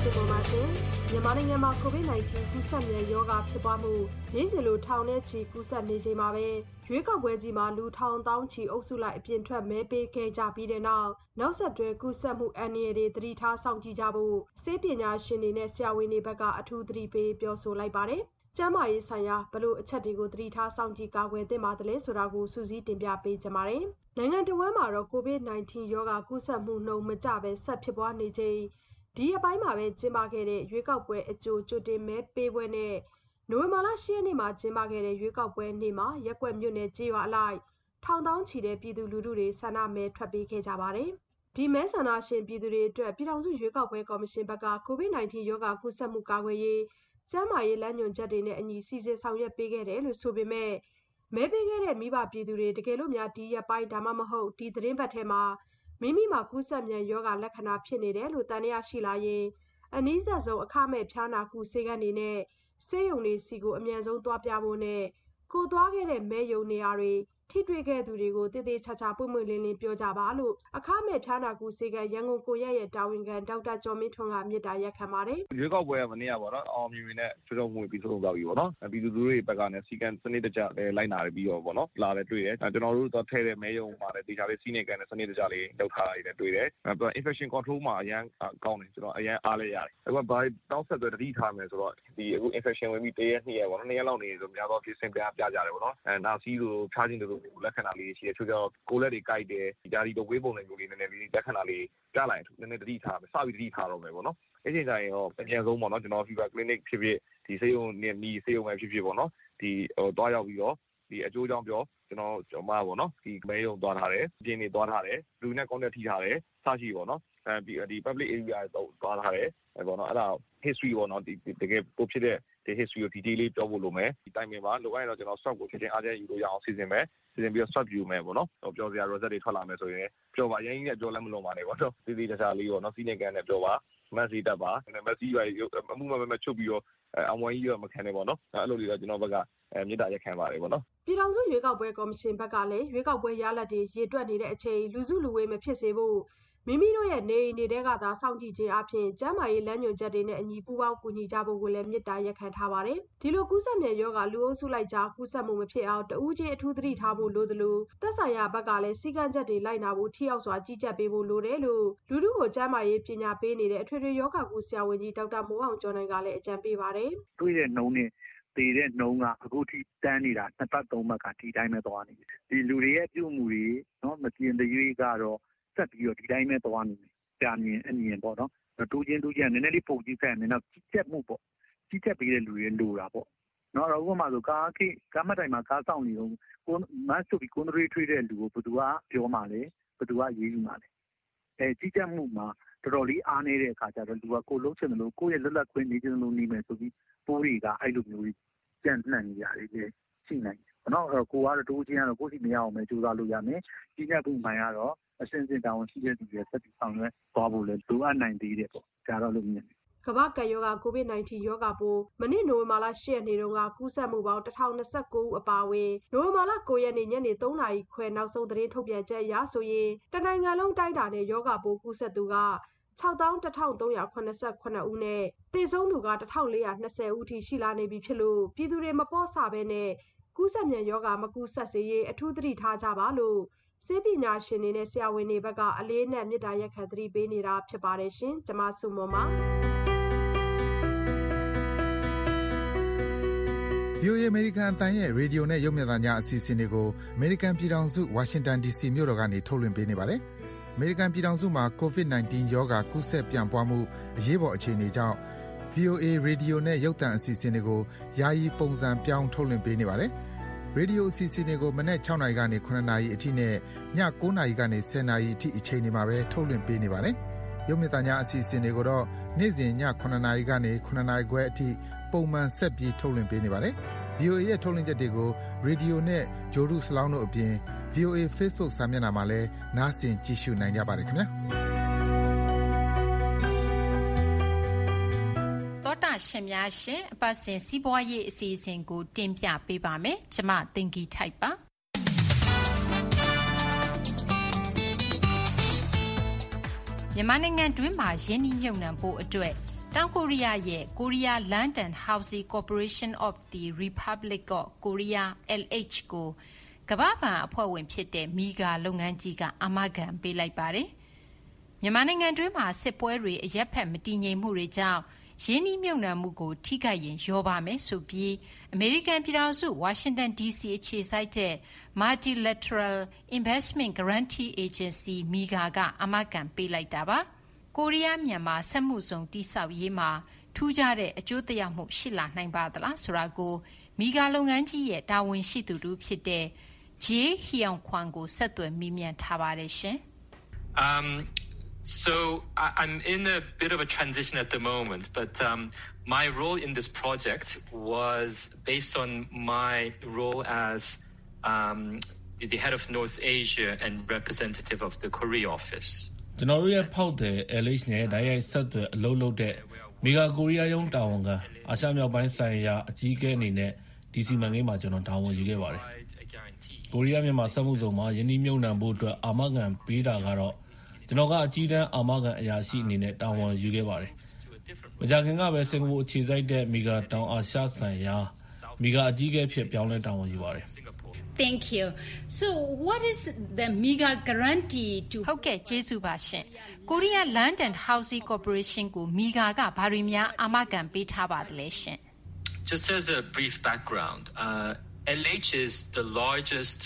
စုပေါ်မှာရှင်မြန်မာနိုင်ငံမှာ ကိုဗစ် ၁၉ ကူးစက်မြန်ရောဂါဖြစ်ပွားမှုနေ့စဉ်လိုထောင်နဲ့ချီကူးစက်နေချိန်မှာပဲရွေးကောက်ပွဲကြီးမှာလူထောင်တောင်းချီအုပ်စုလိုက်အပြင်ထွက်မဲပေးခဲ့ကြပြီးတဲ့နောက်နောက်ဆက်တွဲကူးစက်မှုအန္တရာယ်တွေသတိထားစောင့်ကြည့်ကြဖို့ဆေးပညာရှင်တွေနဲ့ဆရာဝန်တွေဘက်ကအထူးသတိပေးပြောဆိုလိုက်ပါတယ်။ကျန်းမာရေးဆိုင်ရာဘလို့အချက်တွေကိုသတိထားစောင့်ကြည့်ကာကွယ်သင့်ပါတယ်လဲဆိုတာကိုစူးစီးတင်ပြပေးကြပါမယ်။နိုင်ငံတော်ဝန်မှာတော့ကိုဗစ် ၁၉ ရောဂါကူးစက်မှုနှုန်းမကျပဲဆက်ဖြစ်ပွားနေချိန်ဒီအပိုင်းမှာပဲကျင်းပခဲ့တဲ့ရွေးကောက်ပွဲအကြိုကြိုတင်မဲပေးပွဲနဲ့နိုဝင်ဘာလ ၈ ရက်နေ့မှာကျင်းပခဲ့တဲ့ရွေးကောက်ပွဲနေ့မှာရက်ကွက်မြို့နယ်ကြေးရွာအလိုက်ထောင်တောင်းချီတဲ့ပြည်သူလူထုတွေဆန္ဒမဲထွက်ပေးခဲ့ကြပါတယ်။ဒီမဲဆန္ဒရှင်ပြည်သူတွေအတွက်ပြည်ထောင်စုရွေးကောက်ပွဲကော်မရှင်ဘက်ကကိုဗစ် ၁၉ ရောဂါကူးစက်မှုကာကွယ်ရေးကျန်းမာရေးလမ်းညွှန်ချက်တွေနဲ့အညီစီစဉ်ဆောင်ရွက်ပေးခဲ့တယ်လို့ဆိုပေမဲ့မဲပေးခဲ့တဲ့မိဘပြည်သူတွေတကယ်လို့များဒီရက်ပိုင်းဒါမှမဟုတ်ဒီသတင်းပတ်ထဲမှာမိမိမှာကူးစက်မြန်ရောဂါလက္ခဏာဖြစ်နေတယ်လို့တန်တရားရှိလာရင်အနည်းဆက်ဆုံးအခမဲ့ဖျားနာကုဆေးကန်းတွေနဲ့ဆေးရုံတွေစီကိုအမြန်ဆုံးသွားပြဖို့နဲ့ကိုသွားခဲ့တဲ့မဲယုံနေရာတွေထိတွေ့ခဲ့သူတွေကိုတည်တည်ချာချာပွင့်ပွင့်လင်းလင်းပြောကြပါလို့အခမဲ့ဖျားနာကုဆေးကန်းရန်ကုန်ကိုရက်ရဲ့တာဝန်ခံဒေါက်တာကျော်မင်းထွန်းကမြစ်တာရက်ခံပါတယ်ရွေးကောက်ပွဲကမနေ့ကပေါ့နော်အောင်မြင်မြင်နဲ့ဆွေးနွေးမှုပြီးဆုံးသွားပြီပေါ့နော်ပြည်သူတွေဘက်ကလည်းစီကံစနစ်တကျလည်းလိုက်နာပြီးတော့ပေါ့နော်လာလည်းတွေ့တယ်ကျွန်တော်တို့တော့ထဲတဲ့မဲယုံမှာလည်းတေချာလေးစီးနေကန်တဲ့စနစ်တကျလေးလောက်ထားရတယ်တွေ့တယ် infection control မှာအရန်ကောင်းတယ်ကျွန်တော်အရန်အားလည်းရတယ်အခုဘာတောင်းဆက်တွေတတိထားမယ်ဆိုတော့ဒီအခု infection ဝင်ပြီးတရက်နှစ်ရက်ပေါ့နော်နှစ်ရက်လောက်နေဆိုများတော့ဖြစ်စင်ပြပြကြတယ်ပေါ့နော်အဲနာစီးလိုဖြားခြင်းတို့လက္ခဏာလေးရှိတယ်ချို့ကျတော့ကိုလက်တွေကိုက်တယ်ဒီဒါဒီတော့ဝေးပုံတွေမျိုးလေးနည်းနည်းလေးလက္ခဏာလေးပြလိုက်နည်းနည်းတတိထားမယ်စပြီးတတိထားတော့မယ်ပေါ့နော်အဲ့ဒီတိုင်းရောအမြန်ဆုံးပေါ့နော်ကျွန်တော် fever clinic ဖြစ်ဖြစ်ဒီဆေးရုံနဲ့နီးဆေးရုံပဲဖြစ်ဖြစ်ပေါ့နော်ဒီဟိုတွားရောက်ပြီးတော့ဒီအကျိုးကြောင့်ပြောကျွန်တော်ကျွန်မပေါ့နော်ဒီမဲရုံသွားထားတယ်ပြင်းနေသွားထားတယ်လူနဲ့ contact ထိထားတယ်စရှိပေါ့နော်အဲဒီဒီ public area တော့သွားထားတယ်ပေါ့နော်အဲ့ဒါ history ပေါ့နော်ဒီတကယ်ပိုဖြစ်တဲ့ဒီ history ကို detail လေးပြောဖို့လိုမယ်ဒီတိုင်းမှာလိုအပ်ရင်တော့ကျွန်တော် swab ကိုချက်ချင်းအားချက်ယူလို့ရအောင်စီစဉ်မယ်စီစဉ်ပြီးတော့ swab ယူမယ်ပေါ့နော်ဟိုပြောစရာ result တွေထွက်လာမယ်ဆိုရင်ပြောပါရင်းကြီးနဲ့ပြောလည်းမလုံးပါနဲ့ပေါ့နော်ဒီဒီတခြားလေးပေါ့နော်စီးနေကန်နဲ့ပြောပါမက်ဆီတက်ပါမက်ဆီရွာအမှုမမချုပ်ပြီးတော့အမွှေးကြီးရောမခံနဲ့ပေါ့နော်အဲ့လိုလေးတော့ကျွန်တော်ဘက်ကမြေတားရက်ခံပါတယ်ပေါ့နော်ပြည်ထောင်စုရွေးကောက်ပွဲကော်မရှင်ဘက်ကလည်းရွေးကောက်ပွဲရလဒ်တွေရေတွက်နေတဲ့အချိန်လူစုလူဝေးမဖြစ်စေဖို့မိမိတို့ရဲ့နေအိမ်တွေကသာစောင့်ကြည့်ခြင်းအပြင်ကျန်းမာရေးလမ်းညွှန်ချက်တွေနဲ့အညီပူးပေါင်းကူညီကြဖို့ကိုလည်းမြစ်တာရက်ခံထားပါတယ်ဒီလိုကူးစက်မြန်ရောဂါလူအုပ်စုလိုက်ကြားကူးစက်မှုမဖြစ်အောင်တဦးချင်းအထူးသတိထားဖို့လိုသလိုသက်ဆိုင်ရာဘက်ကလည်းစီကံချက်တွေလိုက်နာဖို့ထိရောက်စွာကြီးကြပ်ပေးဖို့လိုတယ်လို့လူထုကိုကျန်းမာရေးပညာပေးနေတဲ့အထွေထွေယောဂကုဆရာဝန်ကြီးဒေါက်တာမိုးအောင်ကျော်နိုင်ကလည်းအကြံပေးပါတယ်တွေ့တဲ့နှုံးနဲ့တည်တဲ့နှုံးကအခုထိတန်းနေတာနှစ်ပတ်သုံးပတ်ကဒီတိုင်းပဲသွားနေတယ်ဒီလူတွေရဲ့ပြုမှုတွေနော်မကျင်တရွေးကတော့ဆက်ပြီးတော့ဒီတိုင်းပဲသွားနေတယ်ကြာမြင်အမြင်ပေါ့နော်တူချင်းတူချင်းနည်းနည်းလေးပုံကြီးဆက်နေတော့ကြီးကျက်မှုပေါ့ကြီးကျက်ပြီးတဲ့လူတွေလိုတာပေါ့နော်တော့ဥပမာဆိုကားခိကားမတိုင်မှာကားဆောင်နေတော့ကိုမတ်ဆိုပြီးကိုနရီထွေးတဲ့လူကိုဘယ်သူကပြောမှလဲဘယ်သူကရေးယူမှလဲအဲကြီးကျက်မှုမှာတော်တော်လေးအားနေတဲ့အခါကျတော့လူကကိုလုံးချင်တယ်လို့ကိုယ့်ရဲ့လွတ်လပ်ခွင့်နေချင်လို့နေမယ်ဆိုပြီးပိုးတွေကအဲ့လိုမျိုးကြံ့နှံ့နေရတယ်လေရှိနိုင်တယ်နော်အဲ့တော့ကိုကတော့တူချင်းကတော့ကိုယ့်စီမရအောင်ပဲကြိုးစားလို့ရမယ်ကြီးကျက်မှုမှန်ကတော့အစင်းစင်းတောင်းရှိတဲ့သူတွေဆက်ပြီးဆောင်ရွက်သွားဖို့လည်းလိုအပ်နိုင်သေးတယ်ပေါ့ဒါတော့လို့မြင်တယ်ကမ္ဘာ့ကပ်ရောဂါကိုဗစ် ၁၉ ရောဂါပိုးမနေ့နိုဝင်ဘာလ ၈ ရက်နေ့တုန်းကကူးစက်မှုပေါင်း တစ်ထောင်နှစ်ဆယ့်ကို ဦးအပါအဝင်နိုဝင်ဘာလ ၉ ရက်နေ့ညနေသုံးနာရီခွဲနောက်ဆုံးသတင်းထုတ်ပြန်ချက်အရဆိုရင်တနိုင်ငံလုံးတိုင်းတာနဲ့ရောဂါပိုးကူးစက်သူက ခြောက်သောင်းတစ်ထောင်သုံးရာခုနှစ်ဆယ့်ခုနှစ် ဦးနဲ့သေဆုံးသူက တစ်ထောင်လေးရာနှစ်ဆယ် ဦးထိရှိလာနေပြီဖြစ်လို့ပြည်သူတွေမပေါ့ဆဘဲနဲ့ကူးစက်မြန်ရောဂါမကူးစက်စေရေးအထူးသတိထားကြပါလို့ဆေးပညာရှင်တွေနဲ့ဆရာဝန်တွေဘက်ကအလေးနဲ့မြစ်တာရက်ခံသတိပေးနေတာဖြစ်ပါတယ်ရှင်။ကျွန်မစုမွန်ပါဗွီအိုအေ American အသံရဲ့ရေဒီယိုနဲ့ရုပ်မြင်သံကြားအစီအစဉ်တွေကို American ပြည်ထောင်စု Washington ဒီ စီ မြို့တော်ကနေထုတ်လွှင့်ပေးနေပါတယ်။ American ပြည်ထောင်စုမှာ ကိုဗစ် ၁၉ ရောဂါကူးစက်ပြန့်ပွားမှုအရေးပေါ်အခြေအနေကြောင့် ဗွီအိုအေ ရေဒီယိုနဲ့ရုပ်သံအစီအစဉ်တွေကိုယာယီပုံစံပြောင်းထုတ်လွှင့်ပေးနေပါတယ်။ ရေဒီယိုအစီအစဉ်တွေကိုမနက်၆နာရီကနေ၇နာရီအထိနဲ့ည၉နာရီကနေ၁၀နာရီအထိအချိန်တွေမှာပဲထုတ်လွှင့်ပေးနေပါတယ်။ရုပ်မြင်သံကြားအစီအစဉ်တွေကိုတော့နေ့စဉ်ည၇နာရီကနေ၇နာရီခွဲအထိပုံမှန်ဆက်ပြီးထုတ်လွှင့်ပေးနေပါတယ်။ ဗွီအိုအေရဲ့ထုတ်လွှင့်ချက်တွေကိုရေဒီယိုနဲ့ဂျိုဒုစလောင်းတို့အပြင် ဗွီအိုအေ Facebook စာမျက်နှာမှာလည်းနားဆင်ကြည့်ရှုနိုင်ကြပါတယ်ခင်ဗျာ။သောတာရှင်များရှင်အပတ်စဉ်စီးပွားရေးအစီအစဉ်ကိုတင်ပြပေးပါမယ်။ကျွန်မသင်္ကီထိုက်ပါမြန်မာနိုင်ငံတွင်းမှာရင်းနှီးမြှုပ်နှံဖို့အတွက်တောင်ကိုရီးယားရဲ့ Korea Land and Housing Corporation of the Republic of Korea แอล เอช ကိုကမ္ဘာ့ဘဏ်အဖွဲ့ဝင်ဖြစ်တဲ့မီဂါလုပ်ငန်းကြီးကအာမခံပေးလိုက်ပါတယ်။မြန်မာနိုင်ငံတွင်းမှာစစ်ပွဲတွေအရက်ဖက်မတည်ငြိမ်မှုတွေကြောင့်ရင်းနှီးမြှုပ်နှံမှုကိုထိခိုက်ရင်ရောပါမယ်ဆိုပြီးအမေရိကန်ပြည်ထောင်စုဝါရှင်တန် ဒီ စီ အခြေစိုက်တဲ့ Multilateral Investment Guarantee Agency မီဂါကအာမခံပေးလိုက်တာပါ။ကိုရီးယားမြန်မာစက်မှုဇုံတိဆောက်ရေးမှာထူးခြားတဲ့အကျိုးသက်ရောက်မှုရှိလာနိုင်ပါသလားဆိုတာကိုမီဂါလုပ်ငန်းကြီးရဲ့တာဝန်ရှိသူတူဖြစ်တဲ့ဂျေဟီယောင်ခွန်ကိုဆက်သွယ်မိမြန်ထားပါတယ်ရှင်။ Um So I'm in a bit of a transition at the moment, but um, my role in this project was based on my role as um, the head of North Asia and representative of the Korea office. ကျွန်တော်ရဲ့ဖောက်တဲ့ แอล เอช နဲ့တိုင်းရိုက်ဆက်သွယ်အလုပ်လုပ်တဲ့မီဂါကိုရီးယားရုံးတာဝန်ကအာရှမြောက်ပိုင်းဆိုင်ရာအကြီးအကဲအနေနဲ့ဒီစီမံကိန်းမှာကျွန်တော်တာဝန်ယူခဲ့ပါတယ်။ကိုရီးယားမြန်မာစက်မှုဇုံမှာယင်းနှီးမြှုပ်နှံဖို့အတွက်အာမခံပေးတာကတော့ကျွန်တော်ကအကြီးတန်းအာမခံအရာရှိအနေနဲ့တာဝန်ယူခဲ့ပါတယ်။မကြာခင်ကပဲစင်ကာပူအခြေစိုက်တဲ့မီဂါတောင်အာရှဆိုင်ရာမီဂါအကြီးအကဲဖြစ်ပြောင်းလဲတာဝန်ယူပါတယ်။ Thank you. So what is the mega guarantee to ဟုတ်ကဲ့ကျေးဇူးပါရှင်။ Korea Land and Housing Corporation ကိုမီဂါကဘာတွေများအာမခံပေးထားပါသလဲရှင်။ Just as a brief background, uh, แอล เอช is the largest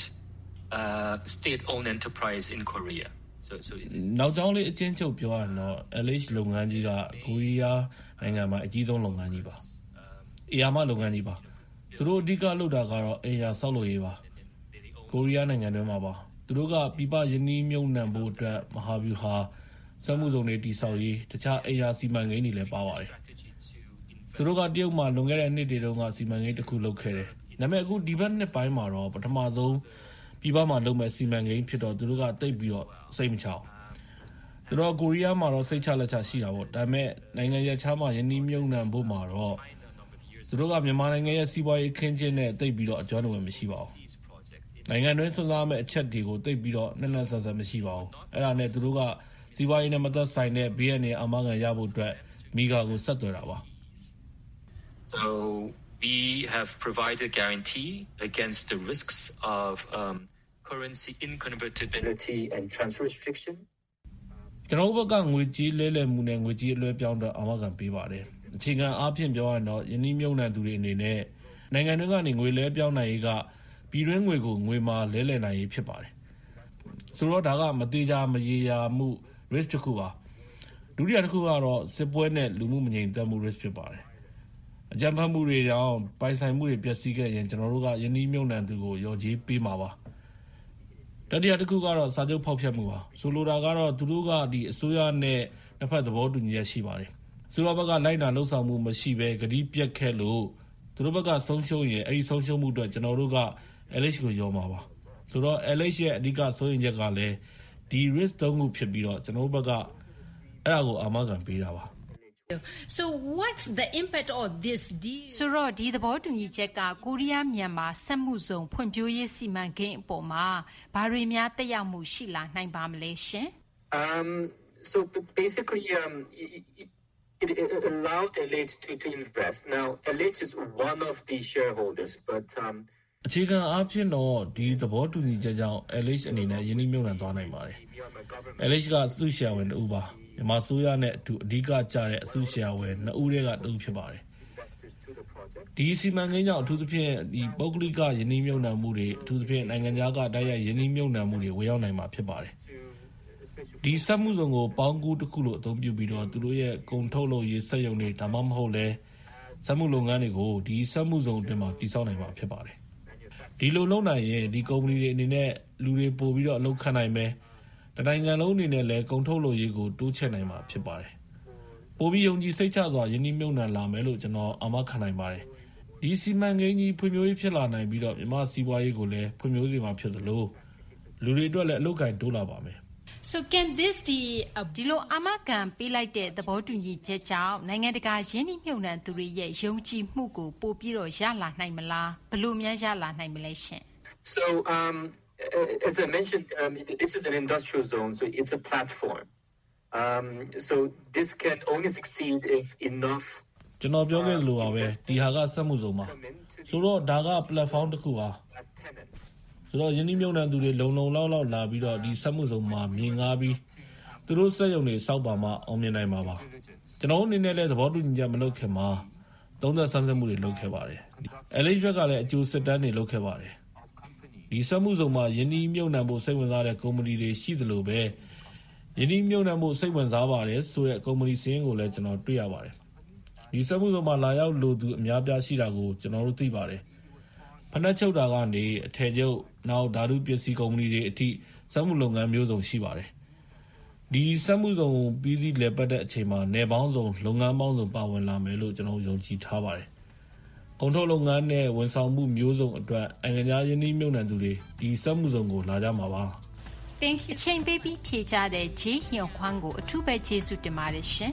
uh, state-owned enterprise in Korea. So, so နောက်ကြောင်းလေးအချင်းချုပ်ပြောရရင်တော့ แอล เอช လုပ်ငန်းကြီးကကိုရီးယားနိုင်ငံမှာအကြီးဆုံးလုပ်ငန်းကြီးပါ။အေယာမလုပ်ငန်းကြီးပါ။သူတို့အဓိကလုပ်တာကတော့အေယာဆောက်လုပ်ရေးပါ။ကိုရီးယားနိုင်ငံတွင်းမှာပါ။သူတို့ကပြပယင်းနှီးမြှုပ်နှံဖို့အတွက်မဟာဗျူဟာစက်မှုဇုံတွေတည်ဆောက်ရေးတခြားအေယာစီမံကိန်းတွေလည်းပါပါတယ်။သူတို့ကတရုတ်မှာလွန်ခဲ့တဲ့နှစ်တွေတုန်းကစီမံကိန်းတစ်ခုလုပ်ခဲ့တယ်။ဒါပေမဲ့အခုဒီဘက်နှစ်ပိုင်းမှာတော့ပထမဆုံးပြပမှာလုပ်မဲ့စီမံကိန်းဖြစ်တော့သူတို့ကတိတ်ပြီးတော့စိတ်မချအောင်သူတို့ကိုရီးယားမှာတော့စိတ်ချလက်ချရှိတာပေါ့ဒါပေမဲ့နိုင်ငံရဲ့ခြားမှာယင်းနှီးမြှုပ်နှံဖို့မှာတော့သူတို့ကမြန်မာနိုင်ငံရဲ့စီးပွားရေးခင်းကျင်းတဲ့တိတ်ပြီးတော့အကျွမ်းဝင်မရှိပါဘူးနိုင်ငံတွင်းစွမ်းစားမဲ့အချက်တွေကိုတိတ်ပြီးတော့နှက်နှက်ဆဆမရှိပါဘူးအဲ့ဒါနဲ့သူတို့ကစီးပွားရေးနဲ့မသက်ဆိုင်တဲ့ ဘီ အန် အေ အာမခံရဖို့အတွက်မီဂါကိုဆက်သွယ်တာပါ So we have provided guarantee against the risks of um, currency inconvertibility and transfer restriction. ကျွန်တော်ဘက်ကငွေကြေးလဲလှယ်မှုနဲ့ငွေကြေးအလွှဲပြောင်းတဲ့အာမခံပေးပါတယ်။အခြေခံအားဖြင့်ပြောရရင်တော့ယင်းနှီးမြှုပ်နှံသူတွေအနေနဲ့နိုင်ငံတွင်းကနေငွေလဲပြောင်းနိုင်ရေးကပြည်တွင်းငွေကိုငွေမှာလဲလှယ်နိုင်ရေးဖြစ်ပါတယ်။ဆိုတော့ဒါကမသေးချာမရေရာမှု risk တစ်ခုပါ။ဒုတိယတစ်ခုကတော့စစ်ပွဲနဲ့လူမှုမငြိမ်သက်မှု risk ဖြစ်ပါတယ်။အကြမ်းဖက်မှုတွေကြောင့်ပိုင်ဆိုင်မှုတွေပျက်စီးခဲ့ရင်ကျွန်တော်တို့ကယင်းနှီးမြှုပ်နှံသူကိုရော်ကြီးပေးမှာပါ။တတိယတစ်ခုကတော့စာချုပ်ဖောက်ဖျက်မှုပါဆိုလိုတာကတော့သူတို့ကဒီအစိုးရနဲ့နှစ်ဖက်သဘောတူညီချက်ရှိပါတယ်ဆိုတော့ဘက်ကလိုက်တာလှုပ်ဆောင်မှုမရှိဘဲဂတိပြတ်ခဲ့လို့သူတို့ဘက်ကဆုံးရှုံးရင်အဲဒီဆုံးရှုံးမှုအတွက်ကျွန်တော်တို့က แอล เอช ကိုရောမှာပါဆိုတော့ แอล เอช ရဲ့အဓိကစိုးရိမ်ချက်ကလည်းဒီ risk သုံးခုဖြစ်ပြီးတော့ကျွန်တော်တို့ဘက်ကအဲ့ဒါကိုအာမခံပေးတာပါ So what's the impact of this deal ဆိုတော့ဒီသဘောတူညီချက်ကကိုရီးယားမြန်မာစက်မှုဇုံဖွံ့ဖြိုးရေးစီမံကိန်းအပေါ်မှာဘာတွေများတက်ရောက်မှုရှိလာနိုင်ပါမလဲရှင် Um so basically um it, it, it allowed แอล เอช to to invest. Now แอล เอช is one of the shareholders but um အခြေခံအားဖြင့်တော့ဒီသဘောတူညီချက်ကြောင့် แอล เอช အနေနဲ့ယင်းနှိမ့်မြုပ်နှံသွားနိုင်ပါတယ် แอล เอช ကစုရှယ်ဝင်တူပါမြန်မာဆိုရနဲ့အတူအဓိကကျတဲ့အစုရှယ်ဝယ်နှစ်ဦးတည်းကတူဖြစ်ပါတယ်ဒီစီမံကိန်းကြောင့်အထူးသဖြင့်ဒီပုဂ္ဂလိကယင်းနှိမ့်မြုပ်နှံမှုတွေအထူးသဖြင့်နိုင်ငံခြားကတိုက်ရိုက်ယင်းနှိမ့်မြုပ်နှံမှုတွေဝေရောက်နိုင်မှာဖြစ်ပါတယ်ဒီစက်မှုစုံကိုပေါင်းကူးတစ်ခုလို့အသုံးပြုပြီးတော့သူတို့ရဲ့ကုန်ထုတ်လုပ်ရေးစက်ရုံတွေဒါမှမဟုတ်လဲစက်မှုလုပ်ငန်းတွေကိုဒီစက်မှုစုံအတွင်းမှာတည်ဆောက်နိုင်မှာဖြစ်ပါတယ်ဒီလိုလုပ်နိုင်ရင်ဒီကုမ္ပဏီတွေအနေနဲ့လူတွေပို့ပြီးတော့အလုပ်ခန့်နိုင်မယ်တနိုင်ငံလုံးအနေနဲ့လည်းကုန်ထုတ်လုပ်ရေးကိုတိုးချဲ့နိုင်မှာဖြစ်ပါတယ်ပိုပြီးယုံကြည်စိတ်ချစွာယင်းနှိမ့်မြုပ်နှံလာမယ်လို့ကျွန်တော်အာမခံနိုင်ပါတယ်ဒီစီမံကိန်းကြီးဖွံ့ဖြိုးရေးဖြစ်လာနိုင်ပြီးတော့မြန်မာစီးပွားရေးကိုလည်းဖွံ့ဖြိုးစေမှာဖြစ်သလိုလူတွေအတွက်လည်းအလုပ်ကိုင်တိုးလာပါမယ် So can this the ဒီလိုအာမခံပေးလိုက်တဲ့သဘောတူညီချက်ကြောင့်နိုင်ငံတကာယင်းနှိမ့်မြုပ်နှံသူတွေရဲ့ယုံကြည်မှုကိုပိုပြီးတော့ရလာနိုင်မလားဘယ်လိုများရလာနိုင်မလဲရှင် So um as I mentioned, um, this is an industrial zone, so it's a platform. Um, so this can only succeed if enough ကျွန်တော်ပြောခဲ့သလိုပါပဲဒီဟာကစက်မှုစုံပါဆိုတော့ဒါက platform တစ်ခုပါဆိုတော့ယင်းနှိမ့်မြုံနှံသူတွေလုံလုံလောက်လောက်လာပြီးတော့ဒီစက်မှုစုံမှာမြင်ငားပြီးသူတို့စက်ရုံတွေစောက်ပါမှအောင်မြင်နိုင်မှာပါကျွန်တော်အနေနဲ့လည်းသဘောတူညီချက်မလုပ်ခင်မှာသုံးသက်ဆန်းစစ်မှုတွေလုပ်ခဲ့ပါတယ် L H ဘက်ကလည်းအကျိုးစစ်တမ်းတွေလုပ်ခဲ့ပါတယ်ဒီစက်မှုစုံမှာယင်းနှိမ့်မြုံနှံဖို့စိတ်ဝင်စားတဲ့ကုမ္ပဏီတွေရှိသလိုပဲယင်းနှိမ့်မြုံနှံဖို့စိတ်ဝင်စားပါတယ်ဆိုတဲ့ကုမ္ပဏီစင်းကိုလည်းကျွန်တော်တွေ့ရပါတယ်ဒီစက်မှုစုံမှာလာရောက်လို့သူအများပြားရှိတာကိုကျွန်တော်တို့သိပါတယ်ဖနက်ချုပ်တာကနေအထည်ချုပ်နောက်ဓာတုပစ္စည်းကုမ္ပဏီတွေအထိစက်မှုလုပ်ငန်းမျိုးစုံရှိပါတယ်ဒီစက်မှုစုံပြီးစီးလည်ပတ်တဲ့အချိန်မှာနယ်ပေါင်းစုံလုပ်ငန်းပေါင်းစုံပါဝင်လာမယ်လို့ကျွန်တော်ယုံကြည်ထားပါတယ်ကုန်ထုတ်လုပ်ငန်းနဲ့ဝန်ဆောင်မှုမျိုးစုံအတွက်အင်္ဂါရင်းနှီးမြုံနှံသူတွေဒီစက်မှုစုံကိုလာကြမှာပါ Thank you အချိန်ပေးပြီးဖြေကြတဲ့ဂျေဟျွန်ခွန်းကိုအထူးပဲကျေးဇူးတင်ပါတယ်ရှင်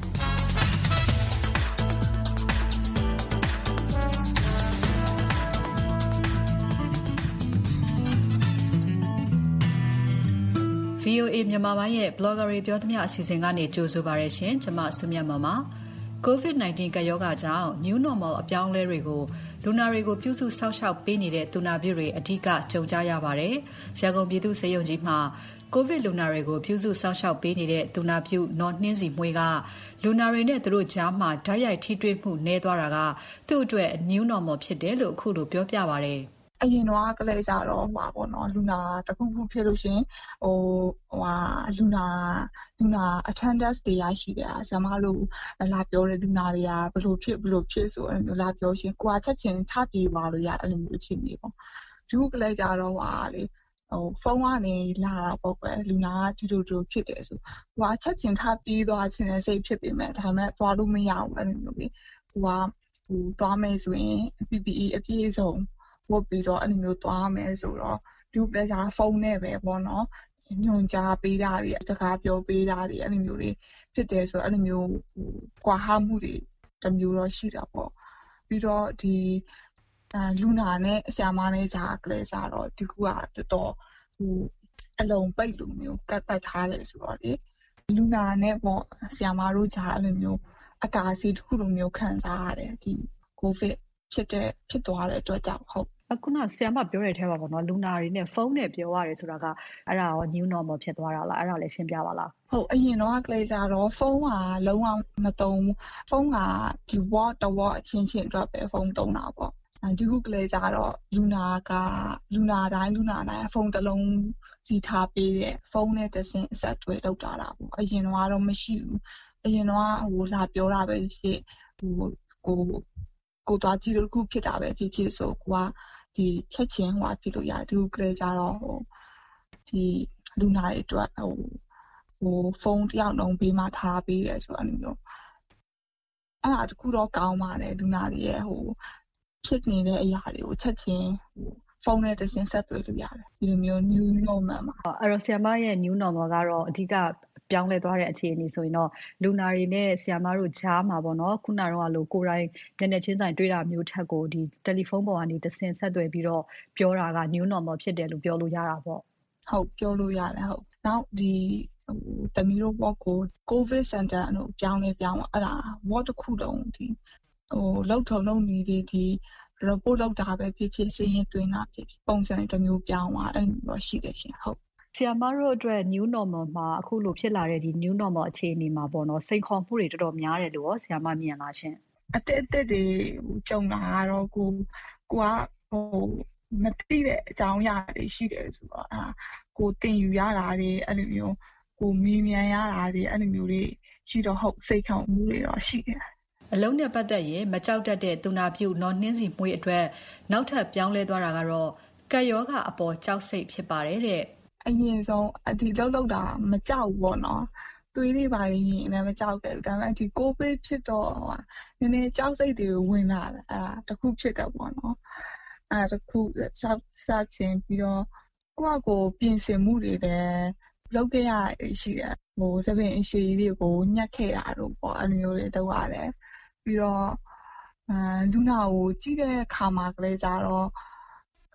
V O A မြန်မာပိုင်းရဲ့ blogger တွေပြောသမျှအစီအစဉ်ကနေကြိုဆိုပါရရှင်ကျွန်မဆုမြတ်မပါ COVID nineteen ကပ်ရောဂါကြောင့် New Normal အပြောင်းအလဲတွေကိုလူနာတွေကိုပြုစုစောင့်ရှောက်ပေးနေတဲ့သူနာပြုတွေအထူးကကြုံကြရပါတယ်။ရန်ကုန်ပြည်သူ့ဆေးရုံကြီးမှာ COVID လူနာတွေကိုပြုစုစောင့်ရှောက်ပေးနေတဲ့သူနာပြုနော်နှင်းစီမွေးကလူနာတွေနဲ့သူတို့ကြားမှာဓာတ်ရိုက်ထိတွေ့မှုနည်းသွားတာကသူ့အတွက် New Normal ဖြစ်တယ်လို့အခုလိုပြောပြပါတယ်။အရင်တော့ကလေးကြတော့ဟွာပေါ့နော်လူနာတခုခုဖြစ်လို့ရှင်ဟိုဟွာလူနာလူနာ attendance တွေရရှိတယ်ဆရာမတို့လာပြောတဲ့လူနာတွေကဘလို့ဖြစ်ဘလို့ဖြစ်ဆိုအဲ့လိုလာပြောရှင်ကိုကချက်ချင်းထပြေးသွားလို့ရအဲ့လိုမျိုးအခြေအနေပေါ့ဒီကလေးကြတော့ဟွာလေဟိုဖုန်းကနေလာတာပေါ့ကွယ်လူနာကဒီလိုလိုဖြစ်တယ်ဆိုဟွာချက်ချင်းထပြေးသွားခြင်းနဲ့စိတ်ဖြစ်ပေမဲ့ဒါမှသွားလို့မရဘူးအဲ့လိုမျိုးလေဟိုကဟိုသွားမယ်ဆိုရင် P P E အပြည့်စုံဝတ်ပြီးတော့အဲ့လိုမျိုးသွားမယ်ဆိုတော့ဒီကလေးကဖုန်းနဲ့ပဲပေါ့နော်ညွှန်ကြားပေးတာတွေစကားပြောပေးတာတွေအဲ့လိုမျိုးတွေဖြစ်တယ်ဆိုတော့အဲ့လိုမျိုးဟိုကွာဟမှုတွေတစ်မျိုးတော့ရှိတာပေါ့ပြီးတော့ဒီအဲလူနာနဲ့ဆရာမနဲ့ဂျာကလေးစားတော့ဒီကူကတော်တော်ဟိုအလုံးပိတ်လိုမျိုးကတ်ပတ်ထားတယ်ဆိုတော့လေလူနာနဲ့ပေါ့ဆရာမတို့ဂျာအဲ့လိုမျိုးအကာအစီတစ်ခုလိုမျိုးခံစားရတယ်ဒီကိုဗစ်ဖြစ်တဲ့ဖြစ်သွားတဲ့အတွက်ကြောင့်ဟုတ်အခုနဆရာမပြောတဲ့အထဲမှာပေါ့နော်လူနာတွေနဲ့ဖုန်းနဲ့ပြောရတယ်ဆိုတာကအဲ့ဒါရော new normal ဖြစ်သွားတာလားအဲ့ဒါလည်းရှင်းပြပါလားဟုတ်အရင်တော့ကလေးကြတော့ဖုန်းကလုံးဝမသုံးဖုန်းကဒီ word တ word အချင်းချင်းအတွက်ပဲဖုန်းသုံးတာပေါ့ဒီခုကလေးကြတော့လူနာကလူနာတိုင်းလူနာတိုင်းဖုန်းတစ်လုံးစီထားပေးတဲ့ဖုန်းနဲ့တဆင့်အဆက်အသွယ်လုပ်တာတာပေါ့အရင်တော့မရှိဘူးအရင်တော့ဟိုလာပြောတာပဲဖြစ်ဟိုကိုကိုသွားကြည့်လို့ခုဖြစ်တာပဲဖြစ်ဖြစ်ဆိုကိုကဒီချက်ချင်းဟိုဖြစ်လို့ရတယ်ဒီကလေးကြတော့ဟိုဒီလူနာတွေအတွက်ဟိုဟိုဖုန်းတယောက်လုံးပေးမှထားပေးတယ်ဆိုအဲ့လိုမျိုးအဲ့ဒါတခုတော့ကောင်းပါတယ်လူနာတွေရဲ့ဟိုဖြစ်နေတဲ့အရာတွေကိုချက်ချင်းဟိုဖုန်းနဲ့တဆင့်ဆက်သွယ်လို့ရတယ်ဒီလိုမျိုး new normal မှာအဲ့တော့ဆရာမရဲ့ new normal ကတော့အဓိကပြောင်းလဲသွားတဲ့အခြေအနေဆိုရင်တော့လူနာတွေနဲ့ဆရာမတို့ကြားမှာပေါ့နော်ခုနကတော့လို့ကိုယ်တိုင်နည်းနည်းချင်းဆိုင်တွေ့တာမျိုးထက်ကိုဒီတယ်လီဖုန်းပေါ်ကနေတဆင့်ဆက်သွယ်ပြီးတော့ပြောတာက new normal ဖြစ်တယ်လို့ပြောလို့ရတာပေါ့ဟုတ်ပြောလို့ရတယ်ဟုတ်နောက်ဒီဟိုတမီတို့ဘောကို COVID center အလို့ပြောင်းလဲပြောင်းအဲ့ဒါ ward တစ်ခုလုံးဒီဟိုလောက်ထုံလုံးနေဒီဒီ report လောက်တာပဲဖြစ်ဖြစ်စည်ရင်သွင်းတာဖြစ်ဖြစ်ပုံစံတစ်မျိုးပြောင်းသွားအဲ့လိုရှိတယ်ရှင်ဟုတ်ဆရာမတို့အတွက် new normal မှာအခုလိုဖြစ်လာတဲ့ဒီ new normal အခြေအနေမှာပေါ့နော်စိန်ခေါ်မှုတွေတော်တော်များတယ်လို့ရောဆရာမမြင်လားရှင်အတက်အတက်တွေကြုံလာတော့ကိုကိုကဟိုမသိတဲ့အကြောင်းအရာတွေရှိတယ်ဆိုတော့အာကိုတင်ယူရတာတွေအဲ့လိုမျိုးကိုမေးမြန်းရတာတွေအဲ့လိုမျိုးတွေရှိတော့ဟုတ်စိတ်ခေါမှုတွေတော့ရှိတယ်အလုံးနဲ့ပတ်သက်ရင်မကြောက်တတ်တဲ့သူနာပြုနော်နှင်းစီမွေးအတွက်နောက်ထပ်ပြောင်းလဲသွားတာကတော့ကပ်ရောဂါအပေါ်ကြောက်စိတ်ဖြစ်ပါတယ်တဲ့အရင်ဆုံးအဒီလောက်လောက်တာမကြောက်ဘူးပေါ့နော်သွေးတွေပါရင်လည်းမကြောက်ခဲ့ဘူးဒါပေမဲ့ဒီကိုဗစ်ဖြစ်တော့နည်းနည်းကြောက်စိတ်တွေဝင်လာတယ်အဲတခုဖြစ်တယ်ပေါ့နော်အဲတခုစောက်စားချင်းပြီးတော့ကိုယ့်အကိုပြင်ဆင်မှုတွေလည်းလုပ်ခဲ့ရရှိတယ်ဟိုသပင်အရှိတွေကိုညှက်ခဲ့တာတို့ပေါ့အဲ့လိုမျိုးတွေလုပ်ရတယ်ပြီးတော့အဲလူနာကိုကြည့်တဲ့အခါမှာကလေးကြတော့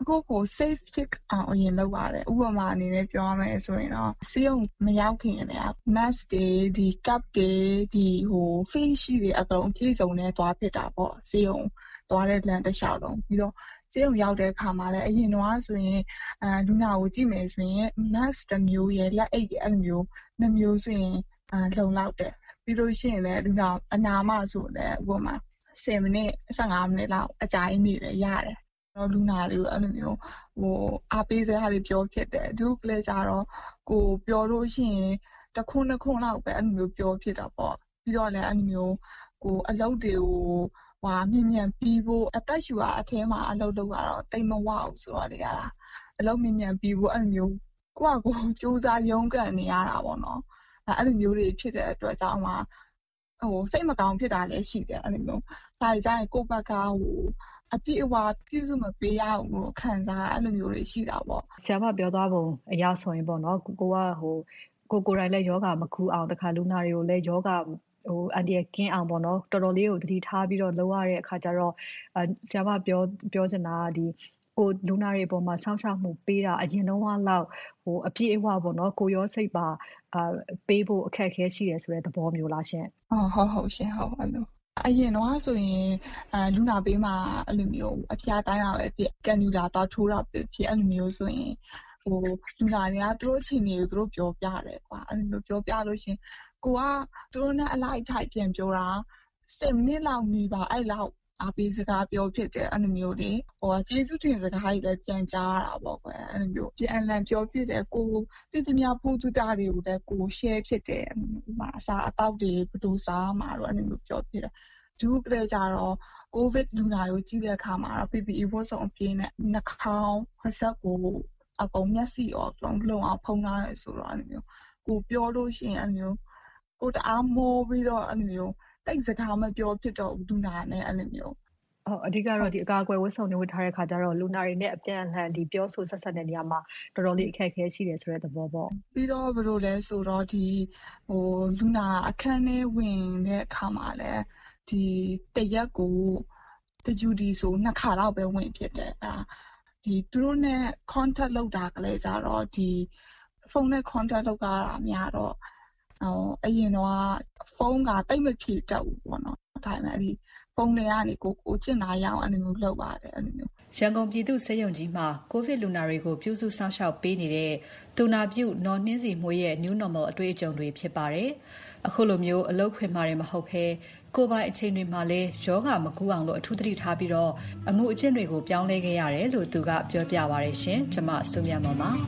အခုကို safe check အောင်အရင်လုပ်ရတယ်ဥပမာအနေနဲ့ပြောရမယ်ဆိုရင်တော့ဆေးရုံမရောက်ခင်တည်းက mask တွေဒီ cap တွေဒီဟို face shield တွေအကုန်အပြည့်စုံနဲ့သွားဖြစ်တာပေါ့ဆေးရုံသွားတဲ့လမ်းတစ်လျှောက်လုံးပြီးတော့ဆေးရုံရောက်တဲ့အခါမှာလည်းအရင်တော့ဆိုရင်အဲလူနာကိုကြည့်မယ်ဆိုရင် mask တစ်မျိုးရဲ့လက်အိတ်အဲ့လိုမျိုးနှစ်မျိုးဆိုရင်အဲလုံလောက်တယ်ပြီးလို့ရှိရင်လည်းလူနာအနာမဆိုလည်းဥပမာဆယ်မိနစ်ဆယ်ငါးမိနစ်လောက်အကြာကြီးနေလည်းရတယ်တော့လူနာတွေကိုအဲ့လိုမျိုးဟိုအားပေးစကားတွေပြောဖြစ်တယ်သူကလည်းကြတော့ကိုပြောလို့ရှိရင်တခွန်းတစ်ခွန်းလောက်ပဲအဲ့လိုမျိုးပြောဖြစ်တာပေါ့ပြီးတော့လည်းအဲ့လိုမျိုးကိုအလုပ်တွေကိုဟွာမြင်မြန်ပြီးဖို့အသက်ရှူအားအထဲမှာအလုပ်လုပ်ရတော့တိတ်မဝအောင်ဆိုတော့လေရတာအလုပ်မြင်မြန်ပြီးဖို့အဲ့လိုမျိုးကိုကကိုစူးစမ်းရုန်းကန်နေရတာပေါ့နော်အဲ့လိုမျိုးတွေဖြစ်တဲ့အတွက်ကြောင့်မှဟိုစိတ်မကောင်းဖြစ်တာလည်းရှိတယ်အဲ့လိုမျိုးဒါကြရင်ကိုယ့်ဘက်ကဟိုအပြည့်အဝပြုစုမပေးရဘူးလို့ခံစားအဲ့လိုမျိုးတွေရှိတာပေါ့ဆရာမပြောသွားပုံအရာဆိုရင်ပေါ့နော်ကိုကဟိုကိုကိုယ်တိုင်လည်းယောဂမကူအောင်တခါလူနာတွေကိုလည်းယောဂဟိုအန်ဒီကင်းအောင်ပေါ့နော်တော်တော်လေးကိုတတိထားပြီးတော့လုပ်ရတဲ့အခါကျတော့အဲဆရာမပြောပြောချင်တာဒီကိုလူနာတွေအပေါ်မှာဆောင်းရှောက်မှုပေးတာအရင်တော့လောက်ဟိုအပြည့်အဝပေါ့နော်ကိုရောစိတ်ပါအာပေးဖို့အခက်အခဲရှိတယ်ဆိုတဲ့သဘောမျိုးလားရှင်ဟုတ်ဟုတ်ဟုတ်ရှင်ဟုတ်အဲ့လိုအရင်တော့ဆိုရင်အဲလူနာပေးမှာအဲ့လိုမျိုးအဖျားတိုင်းတာပဲဖြစ်ကန်နူလာတော့ထိုးတာဖြစ်အဲ့လိုမျိုးဆိုရင်ဟိုလူနာတွေကသူတို့အချိန်တွေကိုသူတို့ပြောပြတယ်ကွာအဲ့လိုမျိုးပြောပြလို့ရှင်ကိုကသူတို့နဲ့အလိုက်ထိုက်ပြန်ပြောတာဆယ်မိနစ်လောက်နေပါအဲ့လောက်အားပေးစကားပြောဖြစ်တယ်အဲ့လိုမျိုးတွေဟိုကျေးဇူးတင်စကားတွေလည်းပြန်ကြားရတာပေါ့ကွယ်အဲ့လိုမျိုးပြန်လည်ပြောဖြစ်တယ်ကိုတည်တမျှဖို့တူတာတွေကိုလည်းကို share ဖြစ်တယ်ဥပမာအစားအသောက်တွေဘယ်လိုစားမှာတော့အဲ့လိုမျိုးပြောဖြစ်တယ်ဒုကလေးကြတော့ကိုဗစ်လူနာကိုကြည့်တဲ့အခါမှာတော့ P P E ဝတ်စုံအပြည့်နဲ့နှာခေါင်းဖက်ဆက်ကိုအကုန်မျက်စိရောလုံးလုံးအောင်ဖုံးထားတယ်ဆိုတော့အဲ့လိုမျိုးကိုပြောလို့ရှိရင်အဲ့လိုမျိုးကိုတအားမိုးပြီးတော့အဲ့လိုမျိုးတိတ်စကားမပြောဖြစ်တော့လူနာနဲ့အဲ့လိုမျိုးဟုတ်အဓိကတော့ဒီအကာအကွယ်ဝတ်စုံတွေဝတ်ထားတဲ့ခါကျတော့လူနာတွေနဲ့အပြန်အလှန်ဒီပြောဆိုဆက်ဆက်တဲ့နေရာမှာတော်တော်လေးအခက်အခဲရှိတယ်ဆိုတဲ့သဘောပေါ့ပြီးတော့ဘယ်လိုလဲဆိုတော့ဒီဟိုလူနာအခန်းထဲဝင်တဲ့အခါမှာလည်းဒီတရက်ကိုတကြူဒီဆိုနှစ်ခါလောက်ပဲဝင်ဖြစ်တယ်အဲဒီသူတို့နဲ့ contact လုပ်တာကလေးကြတော့ဒီဖုန်းနဲ့ contact လုပ်တာများတော့ဟိုအရင်တော့ဖုန်းကတိတ်မဖြေတတ်ဘူးပေါ့နော်ဒါပေမဲ့ဒီဖုန်းတွေကနေကိုကိုကျင့်တာရအောင်အဲ့လိုမျိုးလုပ်ပါတယ်အဲ့လိုမျိုးရန်ကုန်ပြည်သူ့ဆေးရုံကြီးမှာကိုဗစ်လူနာတွေကိုပြုစုစောင့်ရှောက်ပေးနေတဲ့သူနာပြုနော်နှင်းစီမွေးရဲ့ new normal အတွေ့အကြုံတွေဖြစ်ပါတယ်အခုလိုမျိုးအလုပ်ခွင်မှာတွေမဟုတ်ဘဲကိုယ်ပိုင်အချိန်တွေမှာလည်းယောဂမကူအောင်လို့အထူးသတိထားပြီးတော့အမှုအကျင့်တွေကိုပြောင်းလဲခဲ့ရတယ်လို့သူကပြောပြပါရရှင်ကျွန်မစုမြတ်မောင်ပါ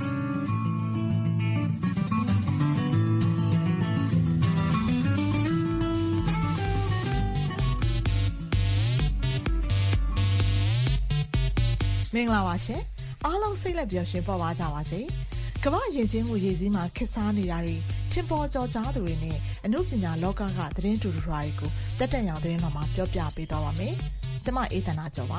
မင်္ဂလာပါရှင်အားလုံးစိတ်လက်ပျော်ရွှင်ပေါ်ပါကြပါစေကမ္ဘာယဉ်ကျေးမှုရည်စည်းမှာခက်စားနေတာတွေထင်ပေါ်ကျော်ကြားသူတွေနဲ့အမှုပညာလောကကသတင်းတူတူတွေကိုတက်တက်ရောင်သတင်းမှာပြောပြပေးသွားပါမယ်ကျွန်မအေးသနာကျော်ပါ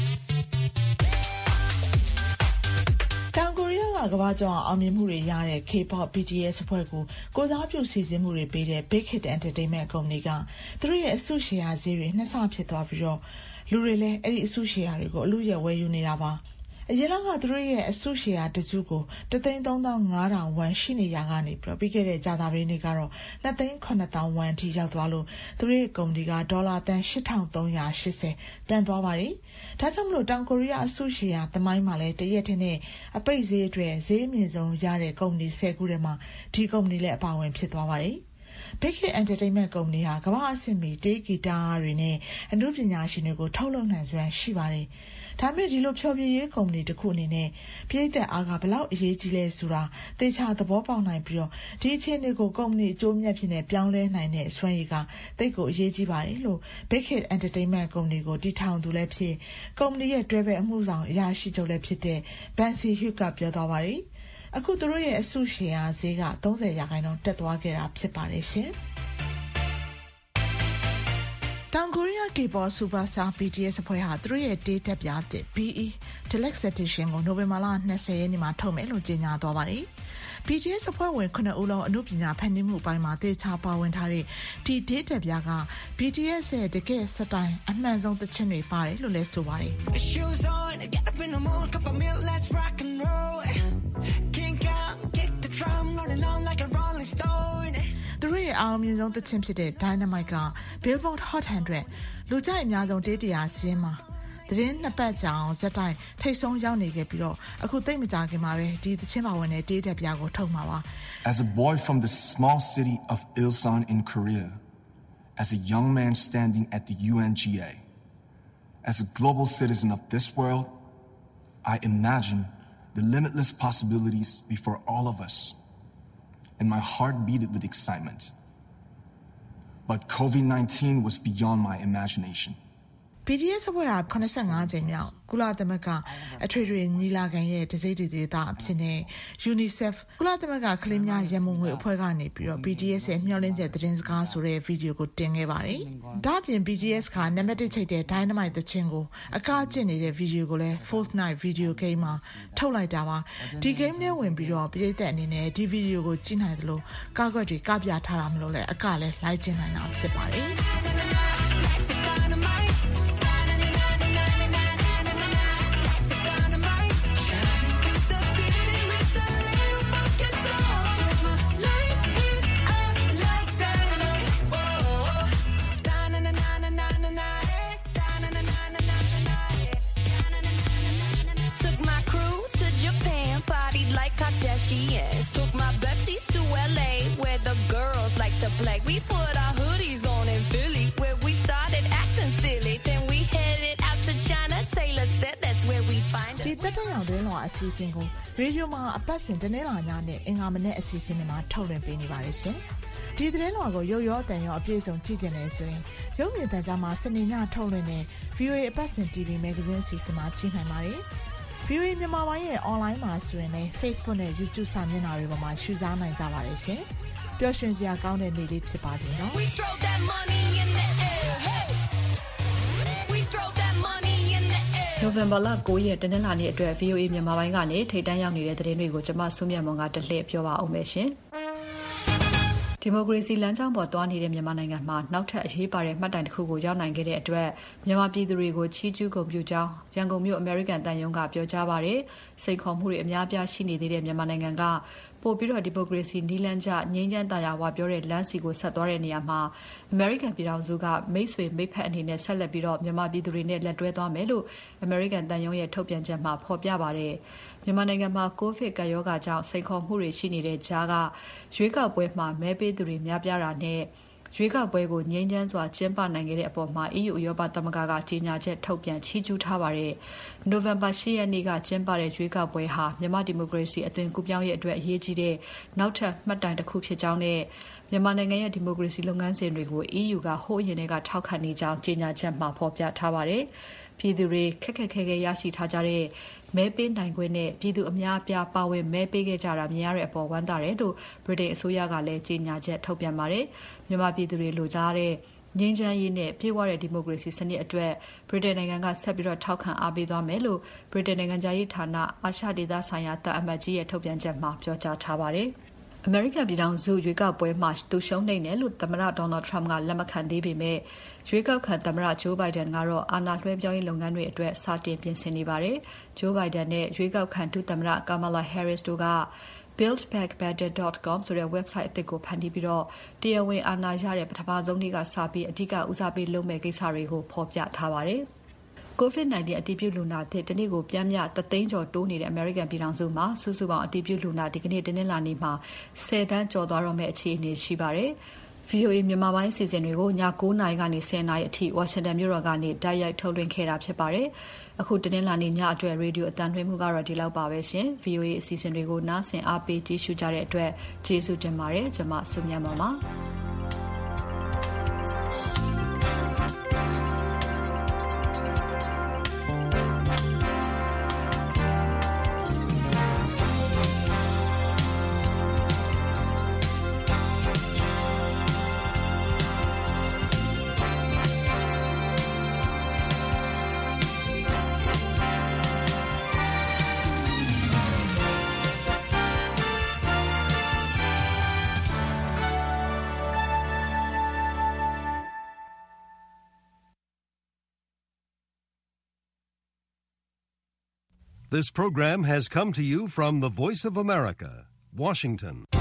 တောင်ကိုရီးယားကကမ္ဘာကျော်အောင်မြင်မှုတွေရတဲ့ K-pop B T S အဖွဲ့ကိုကိုစားပြုစီစဉ်မှုတွေပေးတဲ့ Big Hit Entertainment ကုမ္ပဏီကသူတို့ရဲ့အစုရှယ်ယာဈေးတွေနှစ်ဆဖြစ်သွားပြီးတော့လူတွေလည်းအဲ့ဒီအစုရှယ်ယာတွေကိုအလူရဝယ်ယူနေတာပါအရင်ကသူတို့ရဲ့အစုရှယ်ယာတစုကိုတသိန်းသုံးသောင်းငါးထောင်ဝန်းရှိနေရကနေပြီးပြီးခဲ့တဲ့ကြာသပတေးနေ့ကတော့နှစ်သိန်းခုနှစ်သောင်းဝန်းထိရောက်သွားလို့သူတို့ရဲ့ကုမ္ပဏီကဒေါ်လာတန်ရှစ်ထောင်သုံးရာရှစ်ဆယ်တန်သွားပါတယ်ဒါကြောင့်မလို့တောင်ကိုရီးယားအစုရှယ်ယာသမိုင်းမှာလည်းတရက်ထင်းနဲ့အပိတ်ဈေးအတွက်ဈေးအမြင့်ဆုံးရတဲ့ကုမ္ပဏီဆယ်ခုထဲမှာဒီကုမ္ပဏီလည်းအပါအဝင်ဖြစ်သွားပါတယ်Big Hit Entertainment ကုမ္ပဏီဟာကမ္ဘာအဆင့်မီတေးဂီတတွေနဲ့အမှုပညာရှင်တွေကိုထုတ်လုပ်နိုင်စွမ်းရှိပါတယ်။ဒါပေမဲ့ဒီလိုဖျော်ဖြေရေးကုမ္ပဏီတစ်ခုအနေနဲ့ပြည်သက်အားကဘလောက်အရေးကြီးလဲဆိုတာသေချာသဘောပေါက်နိုင်ပြီးတော့ဒီအခြေအနေကိုကုမ္ပဏီအကျိုးမြတ်ဖြစ်နေပြောင်းလဲနိုင်တဲ့စွမ်းရည်ကတိတ်ကိုအရေးကြီးပါတယ်လို့ Big Hit Entertainment ကုမ္ပဏီကိုတည်ထောင်သူလည်းဖြစ်ကုမ္ပဏီရဲ့တွဲဘက်အမှုဆောင်အရာရှိချုပ်လည်းဖြစ်တဲ့ Bansi Hugh ကပြောသွားပါတယ်။အခုသူတို့ရဲ့အစုရှယ်ယာဈေးကသုံးဆယ်ရာခိုင်နှုန်းတက်သွားခဲ့တာဖြစ်ပါတယ်ရှင်။တောင်ကိုရီးယား K-pop superstar B T S အဖွဲ့ဟာသူတို့ရဲ့တေးတက်ပြားသစ် B E Deluxe Edition ကိုနိုဝင်ဘာလ၂၀ရက်နေ့မှာထုတ်မယ်လို့ကြေညာသွားပါတယ်။ B T S အဖွဲ့ဝင်ခုနှစ်ဦးလုံးအနုပညာဖန်တီးမှုပိုင်းမှာတေချာပါဝင်ထားတဲ့ဒီ data ပြက B T S ရဲ့တကယ်စတိုင်အမှန်ဆုံးသချင်းတွေပါတယ်လို့လည်းဆိုပါတယ်သူတို့ရဲ့အောင်မြင်ဆုံးသချင်းဖြစ်တဲ့ Dynamite က Billboard Hot one hundred လူကြိုက်အများဆုံးတေးတရာစီးမှာသတင်းနှစ်ပတ်ကြာအောင်ဇက်တိုက်ထိတ်ဆုံးရောက်နေခဲ့ပြီးတော့အခုသိမကြခင်မှာပဲဒီသချင်းပါဝင်တဲ့တေးတက်ပြကိုထုတ်မှာပါ As a boy from the small city of Ilsan in Korea, as a young man standing at the U N G A, as a global citizen of this world, I imagine the limitless possibilities before all of us, and my heart beat with excitement. But COVID nineteen was beyond my imagination. B T S အဖွဲ့ဟာeighty-fiveကြိမ်မြောက်ကုလသမဂ္ဂအထွေထွေညီလာခံရဲ့တစိမ့်တဒေသအဖြစ်နဲ့ UNICEF ကုလသမဂ္ဂကလေးများရန်ပုံငွေအဖွဲ့ကနေပြီးတော့ B T S ရဲ့မျှော်လင့်ချက်သတင်းစကားဆိုတဲ့ဗီဒီယိုကိုတင်ခဲ့ပါတယ်။ဒါ့အပြင် B T S ကနံပါတ်oneချိတ်တဲ့ Dynamite သချင်းကိုအကကျင့်နေတဲ့ဗီဒီယိုကိုလည်း Fortnite video game မှာထုတ်လိုက်တာပါ။ဒီ game နဲ့ဝင်ပြီးတော့ပြည်သက်အနေနဲ့ဒီဗီဒီယိုကိုကြည့်နိုင်တယ်လို့ကားကွက်တွေကပြထားတာမလို့လည်းအကလည်းလိုက်ကျင့်နိုင်တာဖြစ်ပါတယ်။ Took my besties to L A where the girls like to play. We put our hoodies on in Philly where we started acting silly. Then we headed out to China. Taylor said that's where we find us. ဒီတက်တဲ့အောင်တဲ့လောအစီအစဉ်ကိုရေဒီယိုမှာအပတ်စဉ်တနေ့လာညနဲ့အင်္ဂါမနေ့အစီအစဉ်တွေမှာထုတ်လွှင့်ပေးနေပါတယ်ရှင်။ဒီသတင်းတော်ကိုရုပ်ရောအတန်ရောအပြည့်စုံကြည့်ကြနေဆိုရင်ရုပ်မြင်သံကြားမှာစနေညထုတ်လွှင့်တဲ့ V O A အပတ်စဉ် T V Magazine အစီအစဉ်မှာကြည့်နိုင်ပါတယ်။ V O A မြန်မာပိုင်းရဲ့ online မှာဆိုရင်လည်း Facebook နဲ့ YouTube စာမျက်နှာတွေပေါ်မှာရှုစားနိုင်ကြပါတယ်ရှင်။ပျော်ရွှင်စရာကောင်းတဲ့နေ့လေးဖြစ်ပါစေနော်။ We throw that money in the air. Hey. We throw that money in the air. နိုဝင်ဘာလnineရက်တနင်္လာနေ့အတွက် V O A မြန်မာပိုင်းကနေထိပ်တန်းရောက်နေတဲ့သတင်းတွေကိုကျွန်မဆုမြတ်မွန်ကတလှည့်ပြောပါအောင်မယ်ရှင်။ဒီမိုကရေစီလမ်းကြောင်းပေါ်သွားနေတဲ့မြန်မာနိုင်ငံမှာနောက်ထပ်အရေးပါတဲ့မှတ်တိုင်တစ်ခုကိုရောက်နိုင်ခဲ့တဲ့အတွက်မြန်မာပြည်သူတွေကိုချီးကျူးဂုဏ်ပြုကြောင်းရန်ကုန်မြို့အမေရိကန်တန်ယုံကပြောကြားပါတယ်။စိန်ခေါ်မှုတွေအများပြားရှိနေသေးတဲ့မြန်မာနိုင်ငံကပို့ပြီးတော့ဒီမိုကရေစီနီးလန်းကျငြိမ်းချမ်းသာယာဝပြောတဲ့လမ်းစီကိုဆက်သွားတဲ့နေရာမှာအမေရိကန်ပြည်ထောင်စုကမိတ်ဆွေမိတ်ဖက်အနေနဲ့ဆက်လက်ပြီးတော့မြန်မာပြည်သူတွေနဲ့လက်တွဲသွားမယ်လို့အမေရိကန်တန်ယုံရဲ့ထုတ်ပြန်ချက်မှာဖော်ပြပါတယ်။မြန်မာနိုင်ငံမှာကိုဗစ်ကပ်ရောဂါကြောင့်စိန်ခေါ်မှုတွေရှိနေတဲ့ကြားကရွေးကောက်ပွဲမှာမဲပေးသူတွေများပြားတာနဲ့ရွေးကောက်ပွဲကိုငြိမ်းချမ်းစွာကျင်းပနိုင်ခဲ့တဲ့အပေါ်မှာ E U ဥရောပသမဂ္ဂကကြေညာချက်ထုတ်ပြန်ချီးကျူးထားပါတယ်။နိုဝင်ဘာeightရက်နေ့ကကျင်းပတဲ့ရွေးကောက်ပွဲဟာမြန်မာဒီမိုကရေစီအသွင်ကူးပြောင်းရေးအတွက်အရေးကြီးတဲ့နောက်ထပ်မှတ်တိုင်တစ်ခုဖြစ်ကြောင်းနဲ့မြန်မာနိုင်ငံရဲ့ဒီမိုကရေစီလုပ်ငန်းစဉ်တွေကို E U ကဟိုးအရင်ကထောက်ခံနေကြောင်းကြေညာချက်မှာဖော်ပြထားပါတယ်။ပြည်သူတွေခက်ခက်ခဲခဲရရှိထားကြတဲ့မဲပေးနိုင်ခွင့်နဲ့ပြည်သူအများအပြားပါဝင်မဲပေးခဲ့ကြတာမြင်ရတဲ့အပေါ်ဝမ်းသာတယ်လို့ဗြိတိန်အစိုးရကလည်းကြေညာချက်ထုတ်ပြန်ပါတယ်။မြန်မာပြည်သူတွေလိုလားတဲ့ငြိမ်းချမ်းရေးနဲ့ပြည့်ဝတဲ့ဒီမိုကရေစီစနစ်အတွက်ဗြိတိန်နိုင်ငံကဆက်ပြီးတော့ထောက်ခံအားပေးသွားမယ်လို့ဗြိတိန်နိုင်ငံသားရေးဌာနအာရှဒေသဆိုင်ရာတပ်အမတ်ကြီးရဲ့ထုတ်ပြန်ချက်မှာပြောကြားထားပါတယ်။အမေရိကန်ပြည်ထောင်စုရွေးကောက်ပွဲမှာသူရှုံးနိုင်တယ်လို့သမ္မတဒေါ်နယ်ထရမ့်ကလက်မခံသေးပေမဲ့ရွေးကောက်ခံသမ္မတဂျိုးဘိုင်ဒန်ကတော့အာဏာလွှဲပြောင်းရေးလုပ်ငန်းတွေအတွက်စတင်ပြင်ဆင်နေပါတယ်။ဂျိုးဘိုင်ဒန်နဲ့ရွေးကောက်ခံဒုသမ္မတကာမာလာဟဲရစ်တို့က build back better dot com ဆိုတဲ့ website အသစ်ကိုဖန်တီးပြီးတော့တရားဝင်အာဏာရတဲ့ပထမဆုံးနေ့ကစပြီးအဓိကဦးစားပေးလုပ်မဲ့ကိစ္စတွေကိုဖော်ပြထားပါတယ်။ COVID nineteen အတည်ပြုလူနာသစ်တနေ့ကိုပြန်မြတသိန်းကျော်တိုးနေတဲ့အမေရိကန်ပြည်ထောင်စုမှာစုစုပေါင်းအတည်ပြုလူနာဒီကနေ့တနင်္လာနေ့မှာtenသန်းကျော်သွားတော့မယ့်အခြေအနေရှိပါတယ်။ V O A မြန်မာပိုင်းစီစဉ်တွေကိုညnineနာရီကနေtenနာရီအထိဝါရှင်တန်မြို့တော်ကနေတိုက်ရိုက်ထုတ်လွှင့်ခဲ့တာဖြစ်ပါတယ်။အခုတနင်္လာနေ့ညအတွက်ရေဒီယိုအသံလွှင့်မှုကတော့ဒီလောက်ပါပဲရှင်။ V O A အစီအစဉ်တွေကိုနားဆင်အားပေးကြည့်ရှုကြတဲ့အတွက်ကျေးဇူးတင်ပါတယ်။ကျွန်မဆုမြတ်မောင်ပါ။ This program has come to you from the Voice of America, Washington.